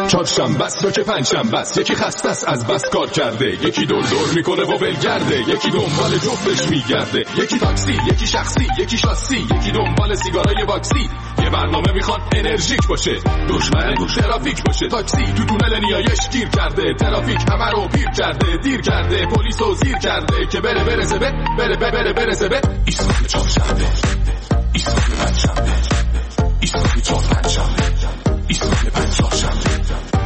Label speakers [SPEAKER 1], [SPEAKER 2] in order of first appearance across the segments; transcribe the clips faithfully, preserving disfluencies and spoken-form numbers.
[SPEAKER 1] چهارشنبه است تو که پنجشنبه است، یکی خسته است از بس کار کرده، یکی دور دور میکنه و ولگرده، یکی دنبال جفتش میگرده، یکی تاکسی، یکی شخصی، یکی شاسی، یکی دنبال سیگارای واکسی. یه برنامه میخواد انرژیک باشه، دشمن تو ترافیک باشه. تاکسی تو تونل نیایش گیر کرده، ترافیک همه رو پیر کرده، دیر کرده، پلیسو زیر کرده که بره برسه به بره بره برسه به ایستگاه چهارشنبه، ایستگاه پنجشنبه، ایستگاه چهار پنجشنبه، ایستگاه پنجشنبه.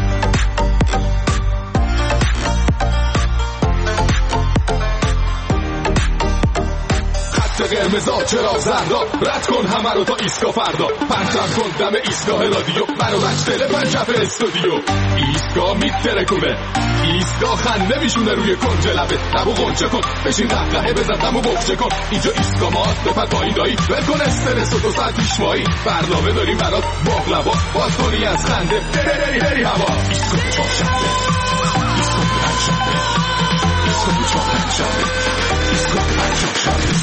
[SPEAKER 1] قرمزا چرا زردا، رد کن همه رو تا ایستگاه فردا، پرتم کن دم ایستگاه رادیو، منو رشتله پنجف استودیو. ایستگاه میترکونه، ایستگاه خنده میشونه روی کنج لبه، لبو غنچه کن، بشین قهقهه بزن دمو بخچه کن. اینجا ایستگاه ماست بپر پایین دایی، ول کن استرس و دو ساعت پیشمایی، برنامه داریم برات باقلوا، باز کنی از خنده هری هری هوا. ایستگاه چهارشنبه، ایستگاه پنجشنبه، ایستگاه چهار پنجشنبه، ایستگاه پنجشنبه.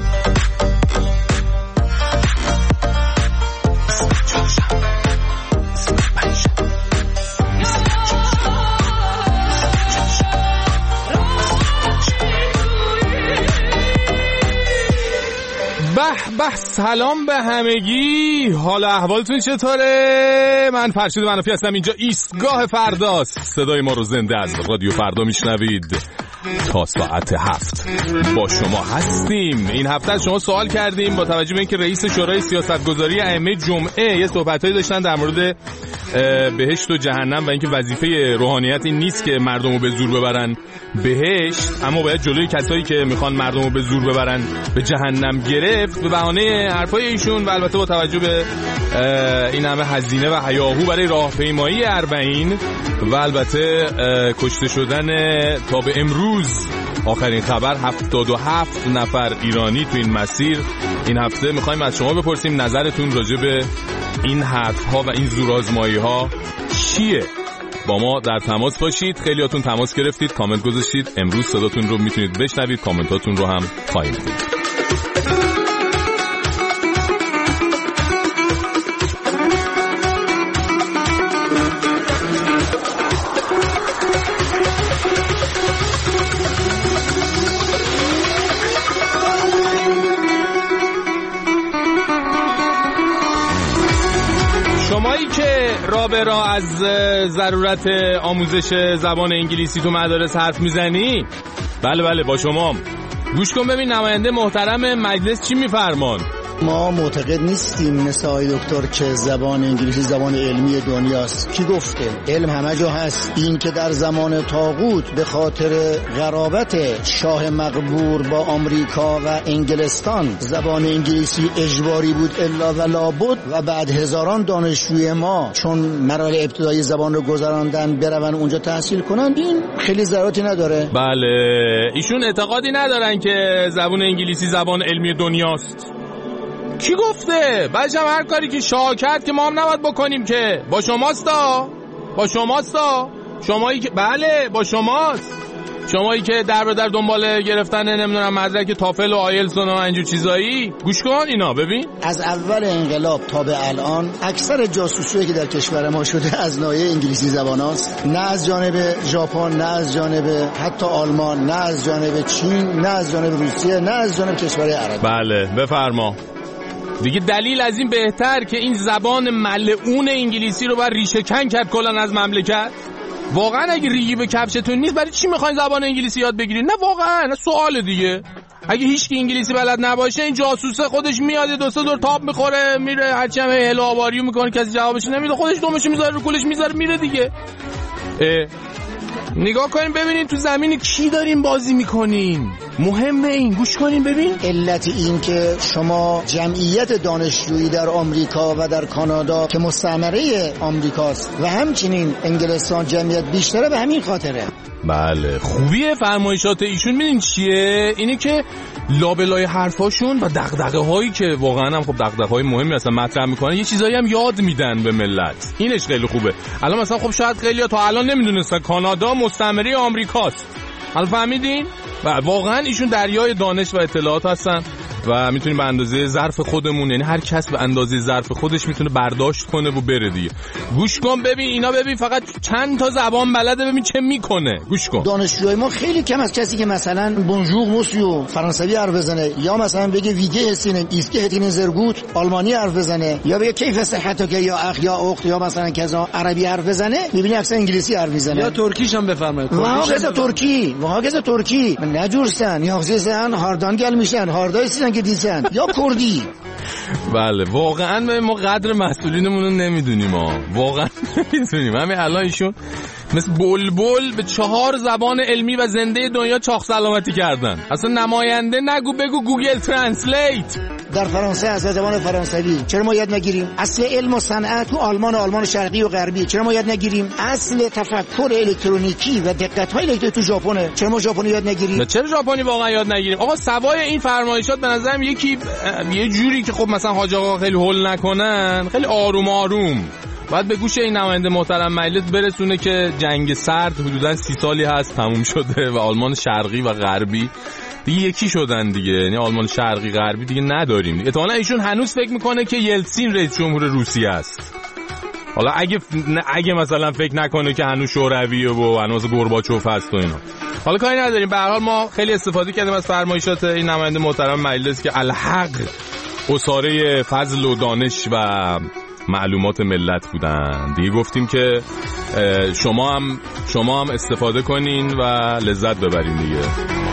[SPEAKER 2] به به، سلام به همگی، حال احوالتون چطوره؟ من فرشید منافی هستم، اینجا ایستگاه فرداست. صدای ما رو زنده از رادیو فردا میشنوید تا ساعت هفت با شما هستیم. این هفته از شما سوال کردیم با توجه به اینکه رئیس شورای سیاستگذاری ائمه جمعه یه صحبتایی داشتن در مورد بهشت و جهنم و اینکه وظیفه روحانیت این نیست که مردمو به زور ببرن بهشت، اما باید جلوی کسایی که میخوان مردمو به زور ببرن به جهنم گرفت. به بهانه حرفای ایشون و البته با توجه به این همه هزینه و هیاهو برای راهپیمایی اربعین و البته کشته شدن تا به امروز آخرین خبر هفتاد و هفت نفر ایرانی تو این مسیر، این هفته میخوایم از شما بپرسیم نظرتون راجع به این حرف‌ها و این زورآزمایی‌ها چیه؟ با ما در تماس باشید. خیلیاتون تماس گرفتید، کامنت گذاشتید، امروز صداتون رو میتونید بشنوید، کامنتاتون رو هم خواهیم دید. شمایی که را به را از ضرورت آموزش زبان انگلیسی تو مدارس حرف میزنی، بله بله با شما. گوش کن ببین نماینده محترم مجلس چی میفرمان.
[SPEAKER 3] ما معتقد نیستیم مثل آقای دکتر که زبان انگلیسی زبان علمی دنیاست. کی گفته؟ علم همه جا هست. این که در زمان طاغوت به خاطر قرابت شاه مقبور با آمریکا و انگلستان زبان انگلیسی اجباری بود الا و لابد و بعد هزاران دانشجوی ما چون مراحل ابتدایی زبان رو گذراندن برون اونجا تحصیل کنن، این خیلی ضرورتی نداره.
[SPEAKER 2] بله، ایشون اعتقادی ندارن که زبان انگلیسی زبان علمی دنیاست. کی گفته؟ بعدش هم هر کاری که شاه کرد که ما هم نباید بکنیم که با شماستا با شماستا شمایی که بله با شماست، شمایی که در به در دنبال گرفتن نمیدونم مدرک تافل و آیلتس و اینجور چیزایی. گوش کن اینا ببین،
[SPEAKER 3] از اول انقلاب تا به الان اکثر جاسوسی‌هایی که در کشور ما شده از ناحیه انگلیسی زبان هاست، نه از جانب ژاپن، نه از جانب حتی آلمان، نه از جانب چین، نه از جانب روسیه، نه از جانب کشورهای عربی.
[SPEAKER 2] بله بفرما دیگه. دلیل از این بهتر که این زبان ملعون انگلیسی رو باید ریشه کن کرد کلان از مملکت. واقعا اگه ریگی به کفشتون نیست برای چی میخواین زبان انگلیسی یاد بگیرید؟ نه واقعا، نه سوال دیگه. اگه هیچ کی انگلیسی بلد نباشه این جاسوسه خودش میاد دو سه دور تاب میخوره میره، هرچی هم هلو آواریو میکنه کسی جوابش نمیده، خودش دومش میذاره رو کولش میذاره میره دیگه. نگاه کنین ببینین تو زمین کی دارین بازی میکنین، مهمه این. گوش کنین ببین،
[SPEAKER 3] علت این که شما جمعیت دانشجویی در آمریکا و در کانادا که مستعمره آمریکاست و همچنین انگلستان جمعیت بیشتره به همین خاطره.
[SPEAKER 2] بله خوبیه فرمایشات ایشون. میدین چیه؟ اینه که لابلای حرفاشون و دغدغه هایی که واقعا هم خب دغدغه های مهمی هستن مطرح میکنن، یه چیزایی هم یاد میدن به ملت. اینش خیلی خوبه. الان مثلا خب شاید خیلی‌ها تا الان نمیدونستن کانادا مستعمره آمریکاست. حالا فهمیدین؟ و واقعا ایشون دریای دانش و اطلاعات هستن و میتونیم به اندازه ظرف خودمون، یعنی هر کس به اندازه ظرف خودش میتونه برداشت کنه و بره دیگه. گوش کن ببین اینا، ببین فقط چند تا زبان بلده، ببین چه میکنه. گوش کن.
[SPEAKER 3] دانشجوهای ما خیلی کم از کسی که مثلا بونژور موسیو فرانسوی حرف بزنه، یا مثلا بگه ویگه هستین ایسکه هتین زرگوت آلمانی حرف بزنه، یا بگه کیف صحت که یا اخ یا اخت یا مثلا کذا عربی حرف بزنه، میبینی اکثر انگلیسی حرف میزنه
[SPEAKER 4] یا ترکیش هم بفرمایید.
[SPEAKER 3] واقعا ترکی واقعا ترکی نجورسن یا خصیصن هاردان گل میشن هاردای سیدن که دیسن یا کردی.
[SPEAKER 2] بله واقعا ما قدر مسئولینمون رو نمیدونیم، ما واقعا نمیدونیم. همین الان ایشون مثل بلبل به چهار زبان علمی و زنده دنیا چاق سلامتی کردن. اصلا نماینده نگو، بگو گوگل ترنسلیت.
[SPEAKER 3] در فرانسه از زبان فرانسوی چرا ما یاد نگیریم؟ اصل علم و صنعت تو آلمان و آلمان شرقی و غربی چرا ما یاد نگیریم؟ اصل تفکر الکترونیکی و دقت‌های الکترونیکی تو ژاپنه چرا ما ژاپنی یاد نگیریم؟
[SPEAKER 2] چرا ژاپنی واقعا یاد نگیریم؟ آقا سوای این فرمایشات به نظرم یکی یه جوری که خب مثلا حاج آقا خیلی هول نکنن، خیلی آروم آروم باید به گوش این نماینده محترم مجلس برسونه که جنگ سرد حدوداً سی سالی هست تموم شده و آلمان شرقی و غربی دیگه یکی شدن دیگه، یعنی آلمان شرقی غربی دیگه نداریم. احتمالاً ایشون هنوز فکر میکنه که یلتسین رئیس جمهور روسیه است. حالا اگه اگه مثلا فکر نکنه که هنوز شورویه و هنوز گورباچوف هست و اینا، حالا کاری نداریم. به هر حال ما خیلی استفاده کردیم از فرمایشات این نماینده محترم مجلس که الحق اساره فضل و دانش و معلومات ملت بودن دیگه. گفتیم که شما هم شما هم استفاده کنین و لذت ببرین دیگه.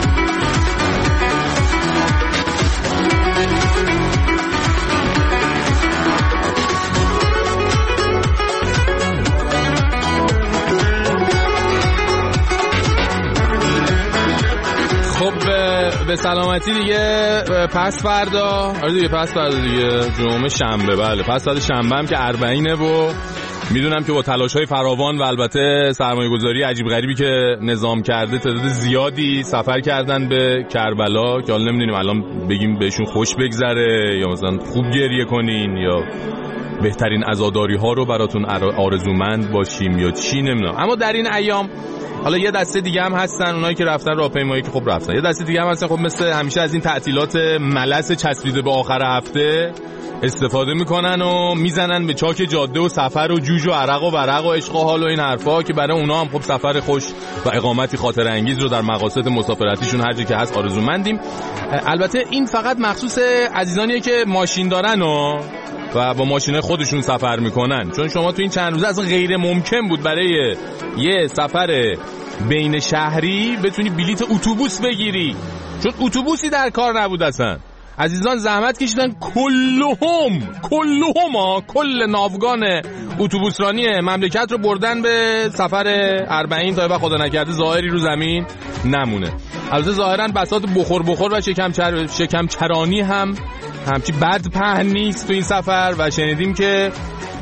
[SPEAKER 2] خب به سلامتی دیگه. پس فردا آره دیگه پس فردا دیگه جمعه شنبه. بله پس فردا شنبه هم که اربعینه و میدونم که با تلاش‌های فراوان و البته سرمایه‌گذاری عجیب غریبی که نظام کرده تعداد زیادی سفر کردن به کربلا که حالا نمیدونیم الان بگیم بهشون خوش بگذره یا مثلا خوب گریه کنین یا بهترین عزاداری‌ها رو براتون آرزومند باشیم یا چی نمیدونم. اما در این ایام حالا یه دسته دیگه هم هستن اونایی که رفتن راهپیمایی که خب رفتن، یه دسته دیگه هم هستن خب مثل همیشه از این تعطیلات ملس چسبیده به آخر هفته استفاده میکنن و میزنن به چاک جاده و سفر و جوج و عرق و ورق و عشق و حال و این حرفا که برای اونا هم خب سفر خوش و اقامتی خاطر انگیز رو در مقاصد مسافرتیشون هر جا که هست آرزومندیم. البته این فقط مخصوص عزیزانیه که ماشین دارن و و با ماشین خودشون سفر میکنن، چون شما تو این چند روزه اصلا غیر ممکن بود برای یه سفر بین شهری بتونی بلیت اتوبوس بگیری، چون اتوبوسی در کار نبود اصلا. عزیزان زحمت کشیدن کلهم کلهم ها کل ناوگان اتوبوسرانی مملکت رو بردن به سفر اربعین تا خدا نکرده ظاهری رو زمین نمونه. البته ظاهرا بساط بخور بخور و شکم چر... شکم چرانی هم همچی بد پهن نیست تو این سفر و شنیدیم که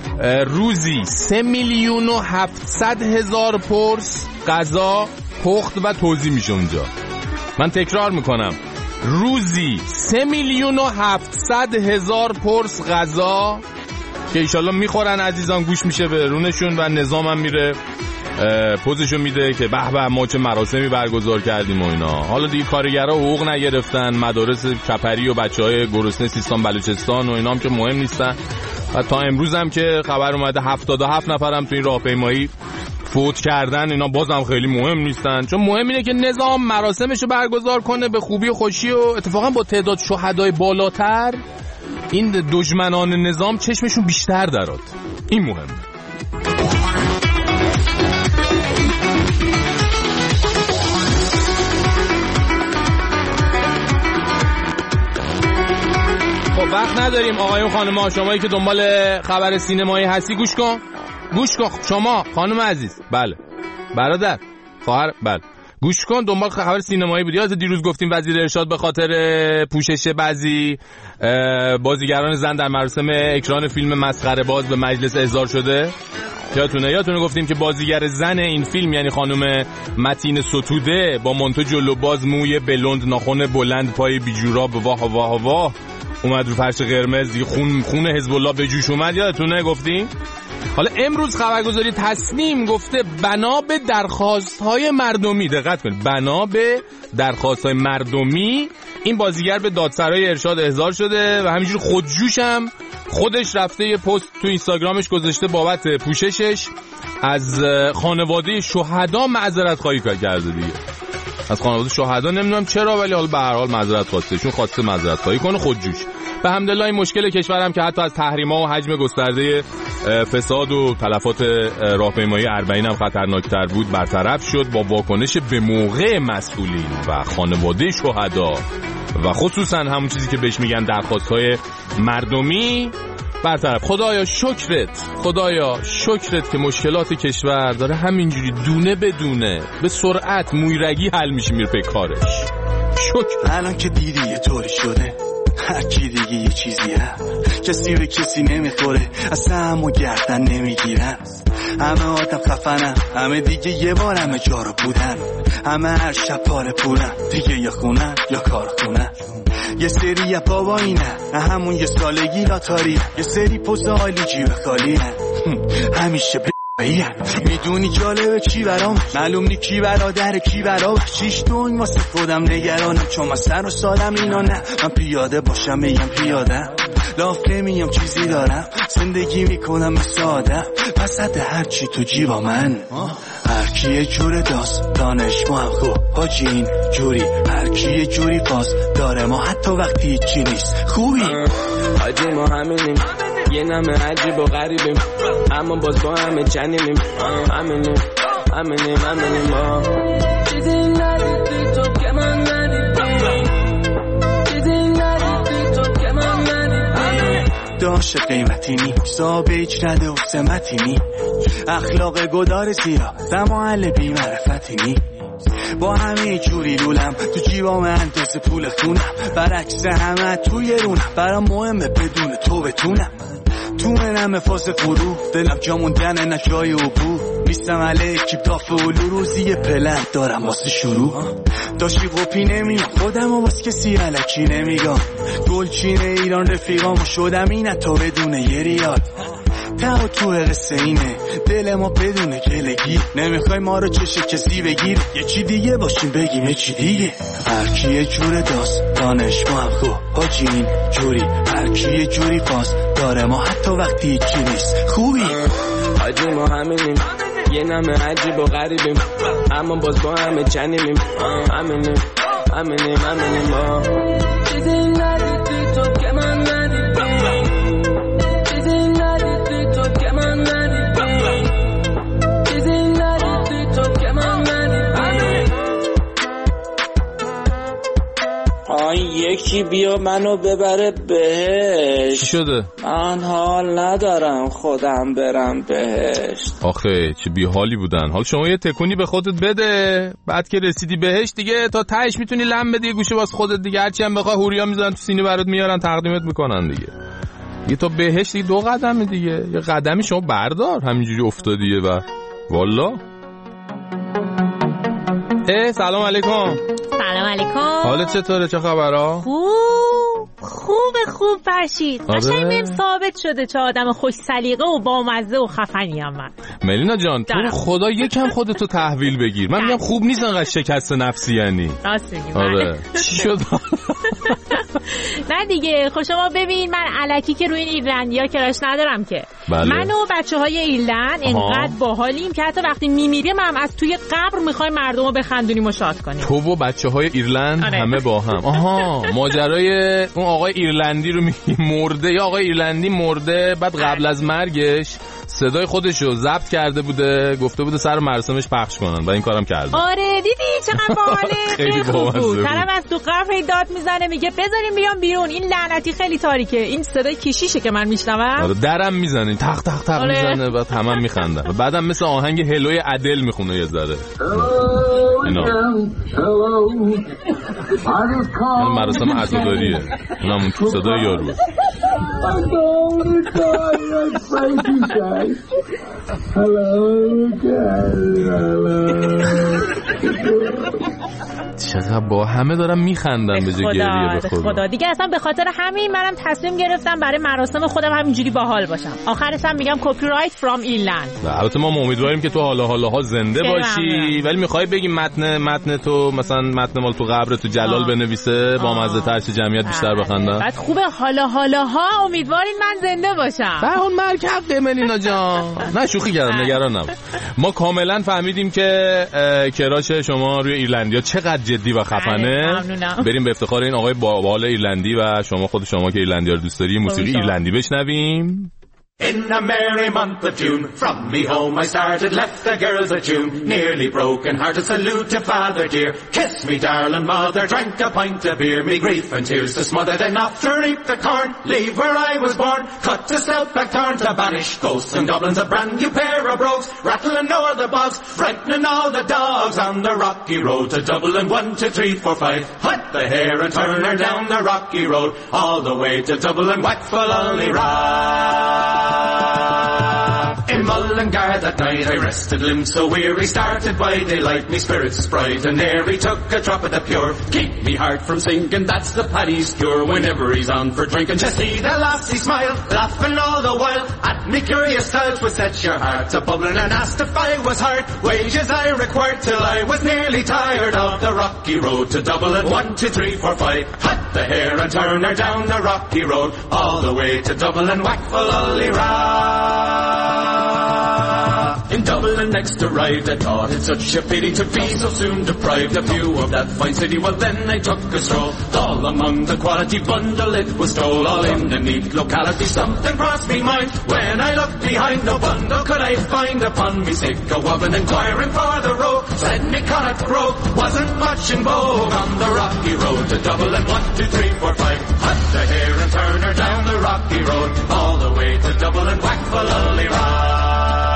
[SPEAKER 2] روزی سه میلیون و هفتصد هزار پرس غذا پخت و توزیع میشه اونجا. من تکرار میکنم، روزی سه میلیون و هفتصد هزار پرس غذا که ایشالله میخورن عزیزان، گوش میشه به رونشون و نظام هم میره پوزشو میده که به به ما چه مراسمی برگزار کردیم و اینا. حالا دیگه کارگرها حقوق نگرفتن، مدارس کپری و بچهای گرسنه سیستان بلوچستان و اینا هم که مهم نیستن و تا امروز هم که خبر اومده هفتاد و هفت نفرم تو این راهپیمایی فوت کردن، اینا بازم خیلی مهم نیستن، چون مهم اینه که نظام مراسمشو برگزار کنه به خوبی و خوشی و اتفاقا با تعداد شهدای بالاتر این دشمنان نظام چشمشون بیشتر دراد. این مهمه. خب وقت نداریم آقایون خانم‌ها، شمایی که دنبال خبر سینمایی هستی گوش کن گوش کن شما خانم عزیز، بله برادر خواهر، بله گوش کن، دنبال خبر سینمایی بودی. یاد دیروز گفتیم وزیر ارشاد به خاطر پوشش بعضی بازیگران زن در مراسم اکران فیلم مسخره باز به مجلس احضار شده. یادتونه یادتونه گفتیم که بازیگر زن این فیلم یعنی خانم متین ستوده با مانتو جلو باز، موی بلوند، ناخن بلند، پای بیجوراب، واه واه واه اومد رو فرش قرمز دیگه، خون خون حزب الله به جوش اومد. یادتونه گفتیم. حالا امروز خبرگزاری تصنیم گفته بنا به درخواست‌های مردمی، دقت کنید، بنا به درخواست‌های مردمی این بازیگر به دادسرای ارشاد احضار شده و همینجور خودجوش هم خودش رفته یه پست تو اینستاگرامش گذاشته بابت پوششش از خانواده شهدا معذرت خواهی کرده دیگه. از خانواده شهدا نمیدونم چرا، ولی حالا به هر حال معذرت خواسته، چون خواسته معذرت خواهی کنه خودجوش. به حمدالله این مشکل کشورم که حتی از تحریم‌ها و حجم گسترده فساد و تلفات راهپیمایی اربعین هم خطرناکتر بود برطرف شد با واکنش به موقع مسئولین و خانواده شهدا و خصوصا همون چیزی که بهش میگن درخواست‌های مردمی برطرف. خدایا شکرت، خدایا شکرت که مشکلات کشور داره همینجوری دونه به دونه به سرعت مویرگی حل میشه میره به کارش. شکر.
[SPEAKER 4] الان که دیدی یه طوری شده هر کی دیگه یه چیزیه، کسی به کسی نمیخوره، اصلا همو گردن نمیگیرن، همه آدم خفنن، همه دیگه یه بار همه جا رو بودن، همه هر شب پاره پولن دیگه، یا خونن یا کارخونن. یه سری یه بابا اینه همون یه سالگی لاتاری، یه سری پوز حالی جیب خالیه، همیشه ب... میدونی جالبه چی برام، معلوم نی کی برادر کی برام، شیش دون واسه خودم نگرانم، چون من سر و سالم اینا نه، من پیاده باشم میگم پیاده، لاف نمیم چیزی دارم، زندگی میکنم ساده، پس حد هرچی تو جیبا من، هر کی یه جور داست دانش ما هم خوب حاجی این جوری، هر کی یه جوری باز داره ما حتی وقتی چی نیست خوبی،
[SPEAKER 5] حاجی ما همینیم یه نمه عجیب و غریبیم، اما باز با همه جنیمیم، همینیم همینیم همینیم ما چیزی ندیدی تو که من ندیدی، چیزی ندیدی تو که من ندیدی،
[SPEAKER 4] داشت قیمتی نی صاحب هیچ رده و سمتی نی، اخلاق گدار زیرا دماغل بی معرفتی نی، با همه جوری لولم تو جیبام اندازه پول خونم، برعکس همه توی رونم، برام مهمه بدون تو بتونم، تو منم فاز قرو دلم جا موندن نه جای عبور، نیستم علیه کیپ داف اولو، روزی پلن دارم واسه شروع، داشتی قپی نمیم خودم و واسه کسی علکی نمیگم، گلچین ایران رفیقامو شدم اینه تا بدون یه ریال، تا تو قصه اینه دل ما بدون گلگی، نمیخوای ما رو چشه کسی بگیر، یه چی دیگه باشیم بگیم یه چی دیگه، هر کی یه جور داست دانش ما هم خوب حاجی این جوری، هر کی یه جوری فاز داره ما حتی وقتی چی نیست خوبی،
[SPEAKER 5] حاجی ما همینیم یه نمه عجیب و غریبیم، اما باز با همه جنیمیم، همینیم همینیم همینیم ما چیزی ندیدی تو که من ندیدی، چیزی ندیدی تو که من ندیدی، چیزی ندیدی تو که من ندیدی، آی یکی بیا منو ببره بهشت.
[SPEAKER 2] چی شده؟
[SPEAKER 5] من حال ندارم خودم برم بهشت.
[SPEAKER 2] آخه چه بی حالی بودن. حال شما یه تکونی به خودت بده، بعد که رسیدی بهشت دیگه تا تهش میتونی لم بدی گوشه واسه خودت دیگه، هرچی هم بخوای هوریا میذارن تو سینی برات میارن تقدیمت میکنن دیگه. یه تا بهشت دیگه دو قدمه دیگه، یه قدمی شما بردار، همینجوری افتادیه و والا. اه سلام علیکم.
[SPEAKER 6] سلام علیکم.
[SPEAKER 2] حالت چطوره؟ چه خبرها؟
[SPEAKER 6] خوب خوب خوب فرشید. قشنگ
[SPEAKER 2] آره.
[SPEAKER 6] بهم ثابت شده چه آدم خوش سلیقه و بامزه و خفنی ام من.
[SPEAKER 2] ملینا جان تو رو خدا یکم خودتو تحویل بگیر. من میگم خوب نیست انقدر شکست نفسی یعنی.
[SPEAKER 6] راست میگی.
[SPEAKER 2] آره. چی شد؟
[SPEAKER 6] نه دیگه خب شما ببین من الکی که روی این ایرلندیا کراش ندارم که.
[SPEAKER 2] بله.
[SPEAKER 6] من و بچه‌های ایرلند انقدر باحالیم که حتی وقتی میمیریم هم از توی قبر می‌خوایم مردمو بخندونیم و شاد کنیم.
[SPEAKER 2] تو و بچه‌های ایرلند
[SPEAKER 6] آره.
[SPEAKER 2] همه با هم. آها ماجرای اون آقای ایرلندی رو میگی مرده، یا آقای ایرلندی مرده بعد قبل از مرگش صدای خودشو ضبط کرده بوده، گفته بوده سر مراسمش پخش کنن و این کارم کرده.
[SPEAKER 6] آره دیدی چقدر باحاله.
[SPEAKER 2] خیلی
[SPEAKER 6] خوب بود.
[SPEAKER 2] طرف
[SPEAKER 6] از تو قبر داد میزنه میگه بذاریم بیام بیرون، این لعنتی خیلی تاریکه، این صدای کشیشه که من میشنوم.
[SPEAKER 2] آره درم میزنه تق تق تق
[SPEAKER 6] آره.
[SPEAKER 2] میزنه بعد همه میخندن و بعدم مثل آهنگ هلوی ادل میخونه یه ذره. اینا این مراسم عزاداریه، اونم تو صدای یارو. چقدر با همه دارم میخندم به جای گریه. به خدا.
[SPEAKER 6] خدا دیگه اصلا به خاطر همین منم تصمیم گرفتم برای مراسم خودم همینجوری باحال باشم. آخرش هم میگم کپی رایت فرام ایرلند.
[SPEAKER 2] البته ما امیدواریم که تو حالا حالا ها زنده باشی، ولی میخوای بگی متن متن تو مثلا متن مال تو قبر تو جلال آه. بنویسه با مزه تر شه، جمعیت بیشتر بخندن.
[SPEAKER 6] بعد خوبه حالا حالا ها امیدوارین من زنده باشم.
[SPEAKER 2] به اون مرگ حق ملینا جان. نه شوخی کردم، نگران نباش. ما کاملا فهمیدیم که کراش شما روی ایرلندیا چقدر جدی و خفنه. بریم به افتخار این آقای باحال ایرلندی و شما خود شما که ایرلندیا رو دوست داری موسیقی ایرلندی بشنویم.
[SPEAKER 7] In a merry month of June, from me home I started, left the girls at June, nearly broken hearted, salute to father dear, kiss me darling mother, drank a pint of beer, me grief and tears to smother, then off to reap the corn, leave where I was born, cut to South Blackthorn to banish ghosts and goblins, a brand new pair of brogues, rattling o'er the bogs, frightening all the dogs on the rocky road to Dublin, one, two, three, four, five, hut the hare and turn her down the rocky road, all the way to Dublin, whack for Lolly Ride. In Mullingar that night I rested, limbs so weary, started by daylight, me spirits bright, and there he took a drop of the pure, keep me heart from sinking, that's the Paddy's cure, whenever he's on for drinking, just see the lassie smile, laughing all the while, at me curious self would set your heart to bubbling, and asked if I was hard, wages I required, till I was nearly tired of the rocky road to Dublin, one, two, three, four, five, hut the hare and turn her down the rocky road, all the way to Dublin, whack for Lolly Ride. In Dublin next arrived, I thought it such a pity to be so soon deprived of view of that fine city. Well then I took a stroll, all among the quality bundle it was stole, all in the neat locality. Something crossed me mind, when I looked behind, no bundle could I find upon me sick a woman inquiring for the road. Said me Connacht Road wasn't much in vogue on the rocky road to Dublin, one, two, three, four, five, hut the hare and turn her down the rocky road, all the way to Dublin, whack for Lolly Ride.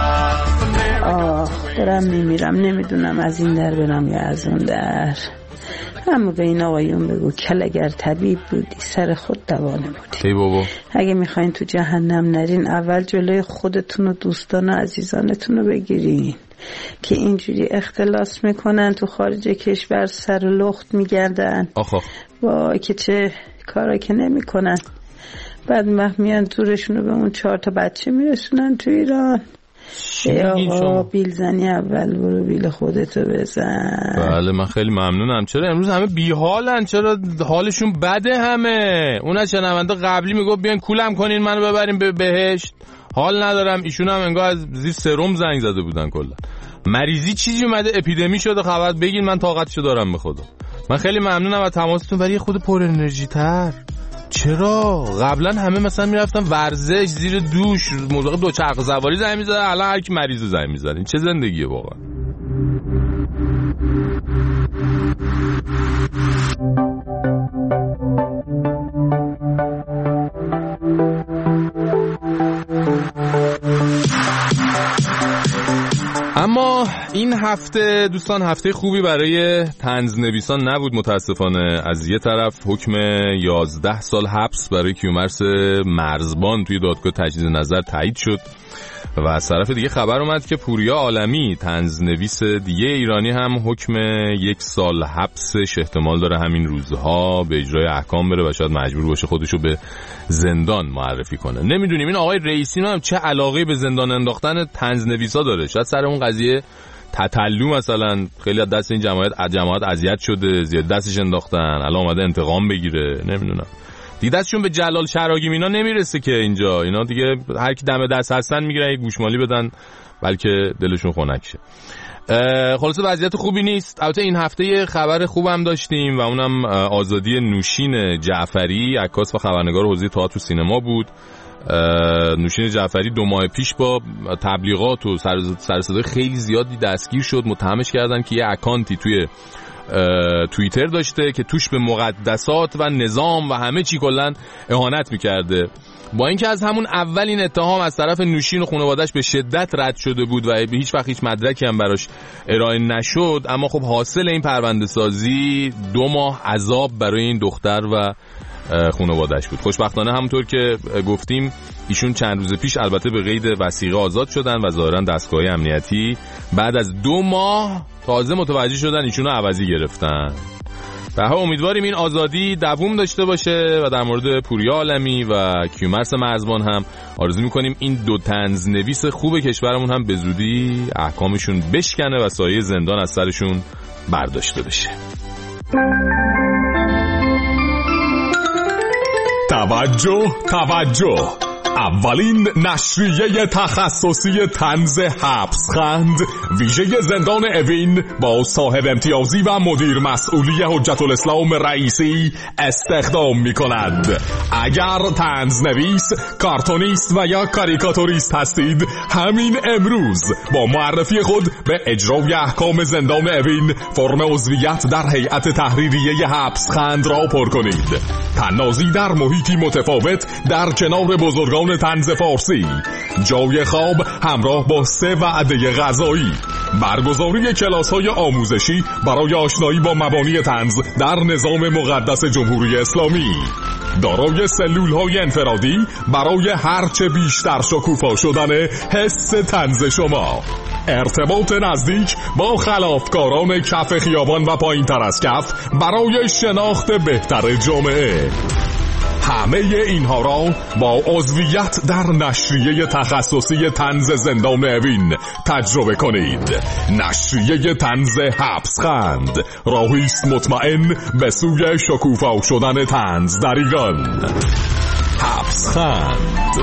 [SPEAKER 8] آه دارم میمیرم، نمیدونم از این در برم یا از اون در. اما به این آقایون بگو کل اگر طبیب بودی سر خود دوانه بودی.
[SPEAKER 2] ای بابا
[SPEAKER 8] اگه میخواین تو جهنم نرین اول جلوی خودتون و دوستان و عزیزانتون رو بگیرین که اینجوری اختلاس میکنن تو خارج کشور سر و لخت میگردن.
[SPEAKER 2] آخه
[SPEAKER 8] وای که چه کارا که نمیکنن، بعد وقت میان دورشون به اون چهار تا بچه میرسونن تو ایران. یا آقا بیل زنی اول برو بیل خودتو بزن.
[SPEAKER 2] بله من خیلی ممنونم. چرا امروز همه بیحالن؟ چرا حالشون بده همه؟ اون از شنونده قبلی میگفت بیان کولم کنین منو ببرین به بهشت، حال ندارم. ایشون هم انگار از زیر سرم زنگ زده بودن. کلا مریضی چیزی اومده، اپیدمی شده، خبر بگین من طاقتشو دارم به خدا. من خیلی ممنونم از تماستون، ولی خود پر انرژی تر. چرا قبلا همه مثلا میرفتن ورزش، زیر دوش، موقع دوچرخه سواری زنگ میزدن، الان هر کی مریض زنگ میزنه. این چه زندگیه واقعا؟ اما این هفته دوستان هفته خوبی برای طنزنویسان نبود متاسفانه. از یه طرف حکم یازده سال حبس برای کیومرث مرزبان توی دادگاه تجدید نظر تایید شد و از طرف دیگه خبر اومد که پوریا عالمی طنزنویس دیگه ایرانی هم حکم یک سال حبسش احتمال داره همین روزها به اجرای احکام بره و شاید مجبور باشه خودشو به زندان معرفی کنه. نمیدونیم این آقای رئیسی هم چه علاقه به زندان انداختن طنزنویسا داره. شاید سر اون قضیه تتلو مثلا خیلی از دست این جماعت جماعت اذیت شده، زیاد دستش انداختن، الان اومده انتقام بگیره. نمیدونم دیگه دستشون به جلال شراگیم اینا نمیرسه که اینجا اینا دیگه هر کی دم دست هستن میگیرن یک گوشمالی بدن بلکه دلشون خنک شه. خلاصه وضعیت خوبی نیست. البته این هفته خبر خوبم داشتیم و اونم آزادی نوشین جعفری، عکاس و خبرنگار حوزه تئاتر و سینما بود. نوشین جعفری دو ماه پیش با تبلیغات و سر صدای خیلی زیادی دستگیر شد. متهمش کردن که یه اکانتی توی توییتر داشته که توش به مقدسات و نظام و همه چی کلن اهانت میکرده. با اینکه از همون اول این اتهام از طرف نوشین و خانواده‌اش به شدت رد شده بود و به هیچ وقت هیچ مدرکی هم براش ارائه نشد، اما خب حاصل این پرونده سازی دو ماه عذاب برای این دختر و خانواده‌اش بود. خوشبختانه همونطور که گفتیم ایشون چند روز پیش البته به قید وثیقه آزاد شدن و ظاهرا دستگاه امنیتی بعد از دو ماه تازه متوجه شدن ایشونو عوضی گرفتن. به ها امیدواریم این آزادی دوام داشته باشه و در مورد پوریا عالمی و کیومرث مرزبان هم آرزو میکنیم این دو طنز نویس خوب کشورمون هم به زودی احکامشون بشکنه و سایه زندان از سرشون برداشته بشه.
[SPEAKER 1] توجه توجه، اولین نشریه تخصصی طنز حبسخند ویژه زندان اوین با صاحب امتیازی و مدیر مسئولی حجت الاسلام رئیسی استخدام می کند. اگر طنز نویس، کارتونیست و یا کاریکاتوریست هستید همین امروز با معرفی خود به اجرای احکام زندان اوین فرم عضویت در هیئت تحریریه حبسخند را پر کنید. طنازی در محیطی متفاوت در کنار بزرگان طنز فارسی، جای خواب همراه با سه وعده غذایی، برگزاری کلاس‌های آموزشی برای آشنایی با مبانی طنز در نظام مقدس جمهوری اسلامی، دارای سلول‌های انفرادی برای هرچه بیشتر شکوفا شدن حس طنز شما، ارتباط نزدیک با خلافکاران کف خیابان و پایین تر از کف برای شناخت بهتر جامعه. همه اینها را با عضویت در نشریه تخصصی طنز زندان اوین تجربه کنید. نشریه طنز حبسخند، راهی است مطمئن به سوی شکوفا شدن طنز در ایران. حبسخند.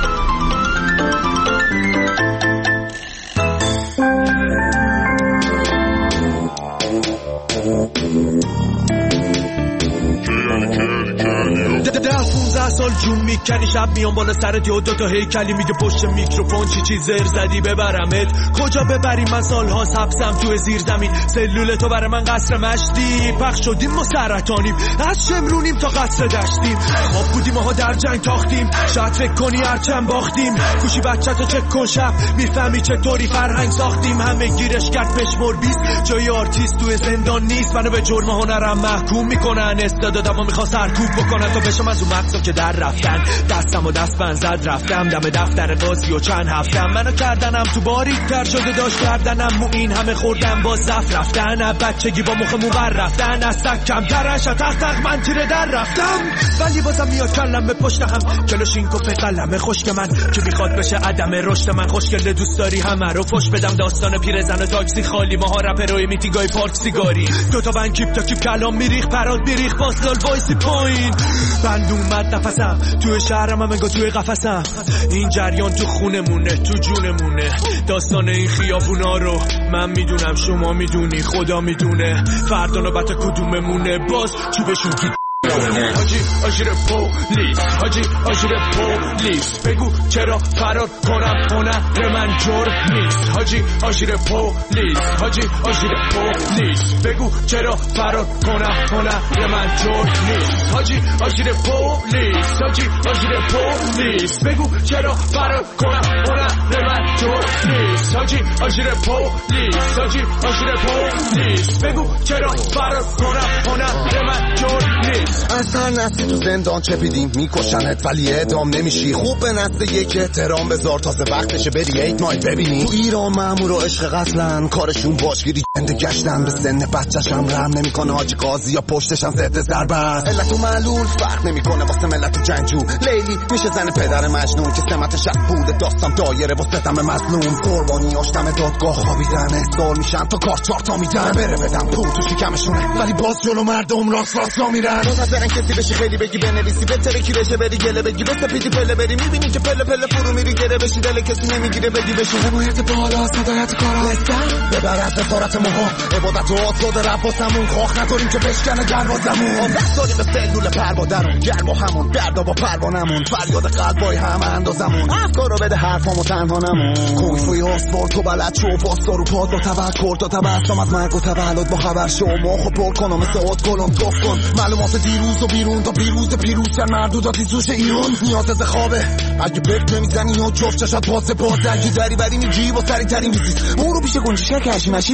[SPEAKER 9] ده پونزه سال جون میکنی، شب میام بالا سرت یا دوتا هیکلی میگه پشت میکروفون چی چی زر زدی ببرمت کجا ببری؟ من سالها حبسم تو زیر زمین، سلول تو برای من قصر مشتی، پخش شدیم ما سرطانیم، از شمرونیم تا قصر دشتیم، خواب بودیم ها در جنگ تاختیم، شاید فکر کنی هرچند باختیم، کوشی بچه تو چک کن شب میفهمی چطوری فرهنگ ساختیم، همه گیرش کرد پشمور بیست، جای آرتیست تو زندان نیست، منو به جرم هنرم محکوم میکنن، استعدادمو میخوا سرکوب بکنن تا بشم از اون مقصد که در رفتن، دستم و دست بند زد رفتم دم دفتر قاضی و چند هفتم، منو کردنم تو باریک تر شده داشت کردنم مو این همه خوردم با زف رفتن، بچگی با مخ موبر رفتن، از تک کمترش تق تق من تیره در رفتم، ولی بازم میاد کلم به پشت هم کلوشین کفه قلم خشک من که میخواد بشه عدم رشد من، خوشگله دوست داری همه رو فش بدم، داستان پیرزن و تاکسی خالی ماها رپروی میتینگای پارک سیگاری، دوتا بند کیپ تا کیپ کلام میریخ پراد بیریخ باسلال وایسی پایین، بند اومد نفسم توی شهرم هم انگار توی قفسم، این جریان تو خونمونه تو جونمونه، داستان این خیابونا رو من میدونم شما میدونی خدا میدونه، فردا نوبت کدوممونه باز چوبشون تو حاجی آژیر پولیس، حاجی آژیر پولیس، بگو چرا فرار کنم هنر من جرم نیست، حاجی آژیر پولیس، حاجی آژیر پولیس، بگو چرا فرار کنم هنر من جرم نیست، حاجی آژیر پولیس، حاجی آژیر پولیس، بگو چرا فرار کنم هنر من جرم نیست، حاجی آژیر پولیس، حاجی آژیر پولیس، بگو چرا فرار کنم هنر من جرم نیست.
[SPEAKER 10] از هر نسلی تو زندان چپیدیم میکشنت ولی اعدام نمیشی، خوب به نسل یک احترام بذار تازه وقتشه بری ایت مایل ببینی، تو ایران مامور و عشق قتلن، کارشون باشگیری گنده گشتن، به سن بچه‌شم رحم نمیکنه، حاجی قاضی یا پشتشم ضد ضربه است، علت و معلول فرق نمیکنه واسه ملت و جنگجو، لیلی میشه زن پدر مجنون که سمتش از بوده داستان دایره واسه دم مظلوم، قربانی آشتم دادگاه خوابیدن، استال میشن تا کار چهار تا میدن، بره بدم پول تو شکمشونه ولی باز جلو مردم راست راست میرن، منتظرن کسی بشی خیلی بگی بنویسی بهتره کی بشه بری گله بگی بس پیدی پله بری، میبینی که پله پله فرو میری گره بشی دل کسی نمیگیره بدی بشی، حمایت بالا صدایت کارا لستن ببر از وزارت موها، عبادت و آزاد رب واسمون خاک نداریم که بشکنه دروازمون، آبرس داریم به سلول پروادرون، گرم و همون دردا با پروانمون، فریاد قلبای هم اندازمون، افکارو بده حرفامو تنها نمون، کوی فوی هاسپورت و بلد شو پاستا رو پاد با تبکر تا تبسم از مرگ و تولد با خبر شو مخو پر کنم مثل اوت کلم توف کن، معلومات دیروز و بیرون تا پیروز پیروزتر مردوداتی زوش ایران، نیاز از خوابه اگه بک نمیزنی یا جفت چشات باز باز اگه دری بری میگی با سری تری میزید، برو پیش گنجیش کشی مشی بشین،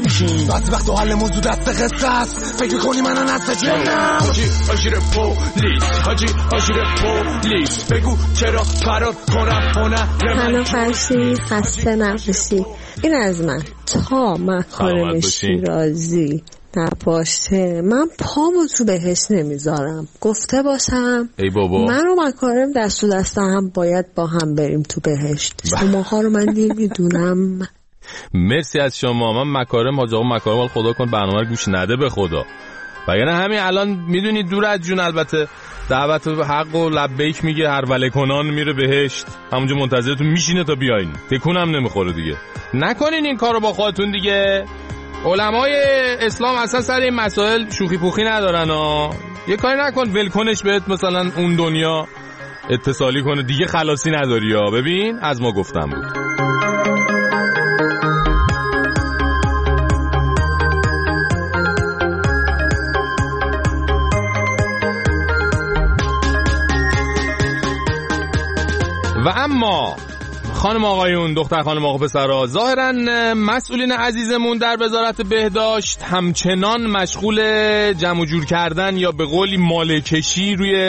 [SPEAKER 10] بعضی وقت حل موضوع دست قصه است، فکر کنی منو نزد جنم.
[SPEAKER 9] حاجی آژیر پولیس، حاجی آژیر پولیس، بگو چرا فرار کنم هنر
[SPEAKER 11] من فرسی خسته نباشی. این از من تا مکارم شیرازی نباشه من پامو تو بهش نمیذارم. گفته باشم
[SPEAKER 2] ای بابا
[SPEAKER 11] من و مکارم دست و دست هم باید با هم بریم تو بهشت. شماها رو من نمیدونم.
[SPEAKER 2] مرسی از شما. من مکارم حاج آقا مکارم خدا کن برنامه رو گوش نده به خدا. وگرنه همین الان میدونید دور از جون البته دعوت حق و لبیک میگه هر وله کنان میره بهشت، همونجا منتظرتون میشینه تا بیاین، تکونم نمیخوره دیگه. نکنین این کارو با خودتون دیگه. علمای اسلام اصلا سر این مسائل شوخی پوخی ندارن ها. یه کاری نکن ولکنش بهت مثلا اون دنیا اتصالی کنه دیگه خلاصی نداری ها. ببین از ما گفتم بود. و اما خانم آقایون، دختر خانم آقا پسرا، ظاهرا مسئولین عزیزمون در وزارت بهداشت همچنان مشغول جمع جور کردن یا به قولی مالکشی روی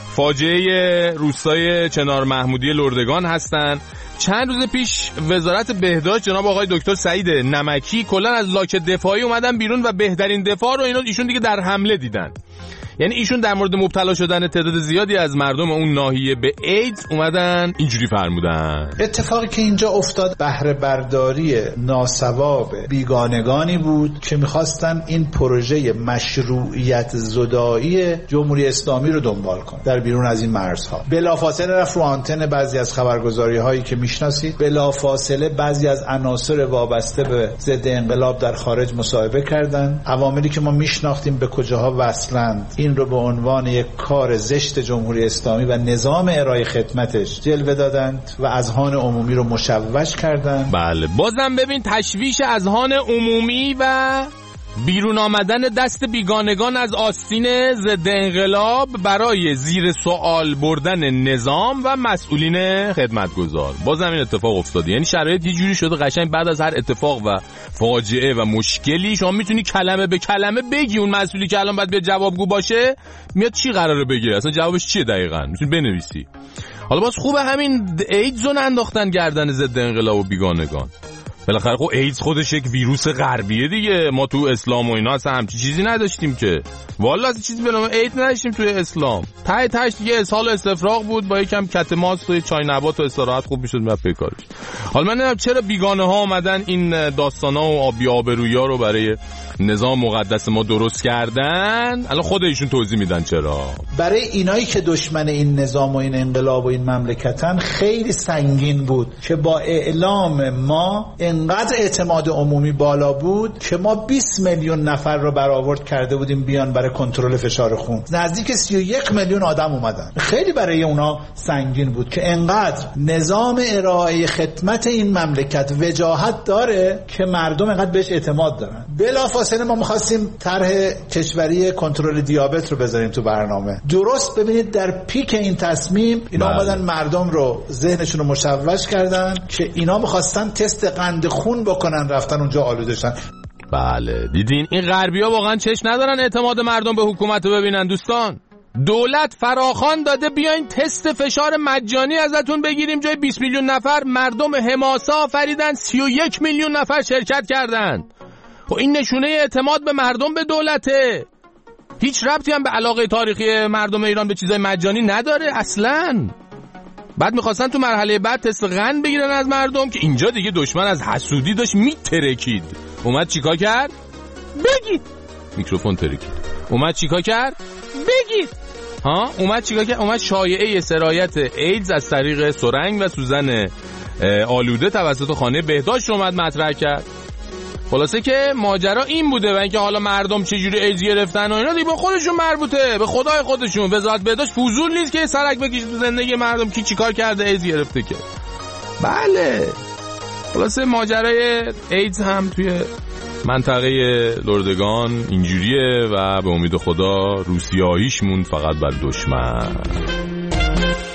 [SPEAKER 2] فاجعه روستای چنار محمودی لردگان هستن. چند روز پیش وزارت بهداشت جناب آقای دکتر سعید نمکی کلا از لاک دفاعی اومدن بیرون و بهترین دفاع رو اینا ایشون دیگه در حمله دیدن. یعنی ایشون در مورد مبتلا شدن تعداد زیادی از مردم اون ناحیه به ایدز اومدن اینجوری فرمودن:
[SPEAKER 12] اتفاقی که اینجا افتاد بهره برداری ناسواب بیگانگانی بود که میخواستن این پروژه مشروعیت زدایی جمهوری اسلامی رو دنبال کنن در بیرون از این مرزها. بلافاصله رفت رو آنتن بعضی از خبرگزاری هایی که میشناسید، بلافاصله بعضی از عناصر وابسته به ضد انقلاب در خارج مصاحبه کردند. عواملی که ما میشناختیم به کجاها وصلند این رو به عنوان یک کار زشت جمهوری اسلامی و نظام ارائه خدمتش جلوه دادند و اذهان عمومی رو مشوش کردند.
[SPEAKER 2] بله بازم ببین تشویش اذهان عمومی و بیرون آمدن دست بیگانگان از آستین ضد انقلاب برای زیر سوال بردن نظام و مسئولین خدمتگزار. بازم این اتفاق افتاده. یعنی شرایط یه جوری شده قشنگ بعد از هر اتفاق و فاجعه و مشکلی شما میتونی کلمه به کلمه بگی اون مسئولی که الان باید بیاد جوابگو باشه میاد چی قراره بگه، اصلا جوابش چیه دقیقاً میتونی بنویسی. حالا باز خوبه همین ایدز رو انداختن گردن ضد انقلاب و بیگانگان. بالاخره خب ایدز خودش یک ویروس غربیه دیگه. ما تو اسلام و اینا اصلا همچین چیزی نداشتیم که، والا اصلا چیزی به نام ایدز نداشتیم توی اسلام. ته تهش دیگه اسهال و استفراغ بود با یکم کتماس توی چای نبات و استراحت خوب میشد میرفت پی کارش. حالا من نمیدونم چرا بیگانه ها اومدن این داستانا و آبی آبرویا رو برای نظام مقدس ما درست کردن. الان خود ایشون توضیح میدن چرا.
[SPEAKER 12] برای اینایی که دشمن این نظام و این انقلاب و این مملکتن خیلی سنگین بود که با اعلام ما انقدر اعتماد عمومی بالا بود که ما بیست میلیون نفر رو برآورد کرده بودیم بیان برای کنترل فشار خون. نزدیک سی و یک میلیون آدم اومدن. خیلی برای اونا سنگین بود که انقدر نظام ارائه خدمت این مملکت وجاهت داره که مردم انقدر بهش اعتماد دارن. بلافاصله ما می‌خواستیم طرح کشوری کنترل دیابت رو بذاریم تو برنامه. درست ببینید در پیک این تصمیم اینا اومدن مردم رو ذهنشون رو مشوش کردن که اینا می‌خواستن تست قند خون بکنن، رفتن اونجا آلودشن.
[SPEAKER 2] بله دیدین این غربی‌ها واقعا چشم ندارن اعتماد مردم به حکومت رو ببینن. دوستان دولت فراخوان داده بیاین تست فشار مجانی ازتون بگیریم، جای بیست میلیون نفر مردم حماسه آفریدن، سی و یک میلیون نفر شرکت کردن. خب این نشونه اعتماد به مردم به دولته. هیچ ربطی هم به علاقه تاریخی مردم ایران به چیزای مجانی نداره اصلاً. بعد میخواستن تو مرحله بعد تست قند بگیرن از مردم که اینجا دیگه دشمن از حسودی داشت میترکید. اومد چیکار کرد؟ بگید. میکروفون ترکید. اومد چیکار کرد؟ بگید. ها اومد چیکار کرد؟ اومد شایعه سرایت ایدز از طریق سرنگ و سوزن آلوده توسط خانه بهداشت رو اومد مطرح کرد. خلاصه که ماجرا این بوده و اینکه حالا مردم چجوری ایدز گرفتن و اینا دیگه به خودشون مربوطه، به خدای خودشون. وزارت بهداشت فضول نیست که سرک بکشه تو زندگی مردم کی چیکار کرده ایدز گرفته که. بله خلاصه ماجرای ایدز هم توی منطقه لردگان اینجوریه و به امید خدا روسیاییش موند فقط بر دشمن.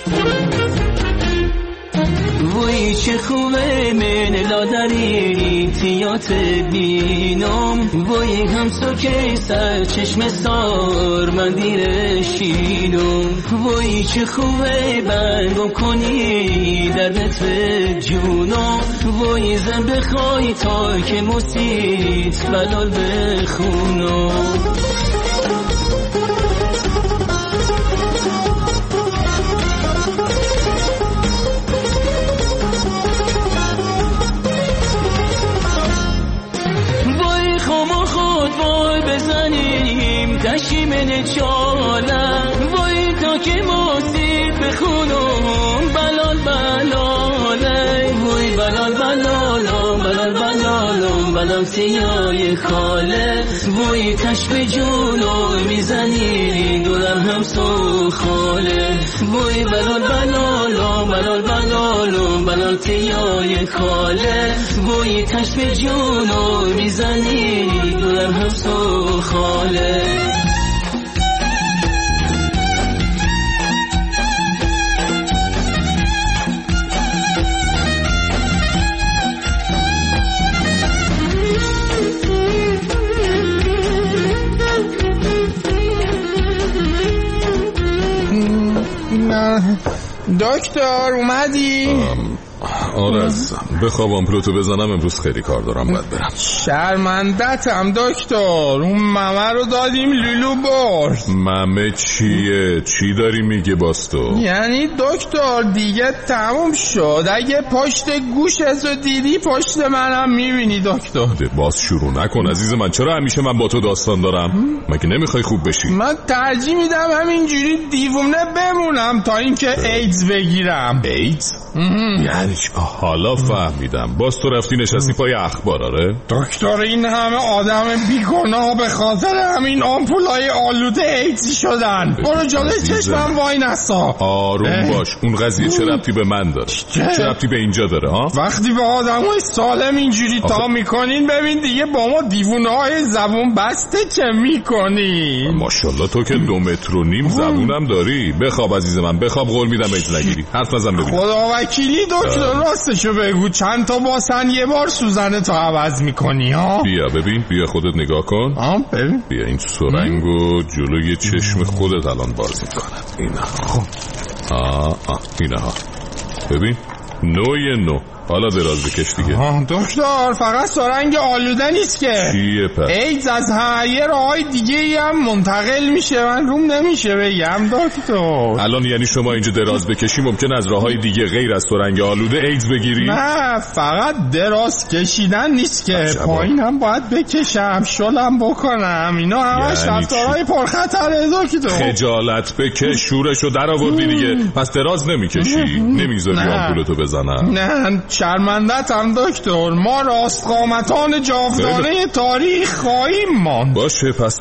[SPEAKER 5] وای چه خوبه من لادری احتیاط بینم وای همسو که سر چشم سار من دیر شینم وای چه خوبه بنگم کنی دردت جونم وای زن بخوای تا که مسیت بلال بخونم دشی من چالم وای تا که موسیقی بخونم بلال بلاله وای بلال بلالم بلال بلالم بلال سیای خاله وای تشب جونو میزنی دورم هم سو خاله وای بلال بلالم بلال بلالم بلال سیای خاله وای تشب جونو میزنی دورم هم سو خاله
[SPEAKER 13] دکتر اومدی؟
[SPEAKER 2] آره عزیزم بخواب آمپولتو بزنم امروز خیلی کار دارم باید برم.
[SPEAKER 13] شرمندتم دکتر اون ممه رو دادیم لولو برد.
[SPEAKER 2] ممه چیه؟ چی داری میگه باستو؟
[SPEAKER 13] یعنی دکتر دیگه تموم شد اگه پشت گوشتو دیدی پشت منم میبینی دکتر.
[SPEAKER 2] باز شروع نکن عزیز من چرا همیشه من با تو داستان دارم؟ مگه نمیخوای خوب بشی؟
[SPEAKER 13] من ترجیح میدم همینجوری دیوونه بمونم تا اینکه ایدز بگیرم.
[SPEAKER 2] ایدز؟ یعنی حالا فهمیدم باز تو رفتی نشستی پای اخبار. آره
[SPEAKER 13] دکتر این همه آدم بیگناه به خاطر همین آمپولای آلوده ایدزی شدن. برو جلوی چشمم وای نسا.
[SPEAKER 2] آروم باش اون قضیه چه ربطی به من داره؟ چه ربطی به اینجا داره ها؟
[SPEAKER 13] وقتی به آدمای سالم اینجوری تا میکنین ببین دیگه با ما دیوونه های زبون بسته چه میکنین؟
[SPEAKER 2] ماشاءالله تو که دو متر و نیم زبونم داری. بخواب عزیز من بخواب قول میدم ایدز نگیری. حرف نزن ببین.
[SPEAKER 13] خدا وکیلی دکتر راستشو بگو چند تا باسن یه بار سوزنه تا عوض میکنی ها؟
[SPEAKER 2] بیا ببین بیا خودت نگاه کن.
[SPEAKER 13] آه ببین
[SPEAKER 2] بیا این سرنگو جلوی چشم خودت الان باز میکنم. اینا خب آه آه اینا ها ببین نوی نو حالا دراز بکش دیگه.
[SPEAKER 13] دکتر فقط سرنگ آلوده نیست که
[SPEAKER 2] چیه پس؟
[SPEAKER 13] ایدز از یه راهای دیگه هم منتقل میشه. من روم نمیشه بگم دکتر.
[SPEAKER 2] الان یعنی شما اینجا دراز بکشی ممکن از راهای دیگه غیر از سرنگ آلوده ایدز بگیری؟
[SPEAKER 13] نه فقط دراز کشیدن نیست که پایین هم باید بکشم شلم بکنم. اینا همش
[SPEAKER 2] یعنی
[SPEAKER 13] رفتارهای پرخطره دکتر.
[SPEAKER 2] خجالت بکش شورشو در آوردی دیگه. پس دراز نمیکشی نمیذاری آمپولتو بزنم؟
[SPEAKER 13] نه شرمندتم دکتر ما راستقامتان جاودانه تاریخ خواهیم ماند.
[SPEAKER 2] باشه پس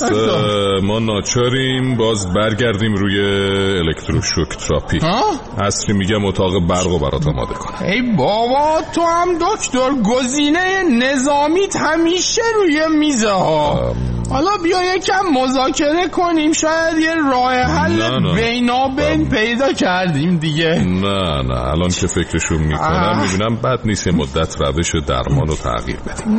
[SPEAKER 2] ما ناچاریم باز برگردیم روی الکتروشوک تراپی. اصلی میگم اتاق برقو برات آماده کنه.
[SPEAKER 13] ای بابا تو هم دکتر گزینه نظامیت همیشه روی میزه ها. حالا بیا یکم مذاکره کنیم شاید یه راه حل بینابین پیدا کردیم دیگه.
[SPEAKER 2] نه نه الان که فکرشو میکنم میبینم بد نیست یه مدت روش درمان رو تغییر بدیم.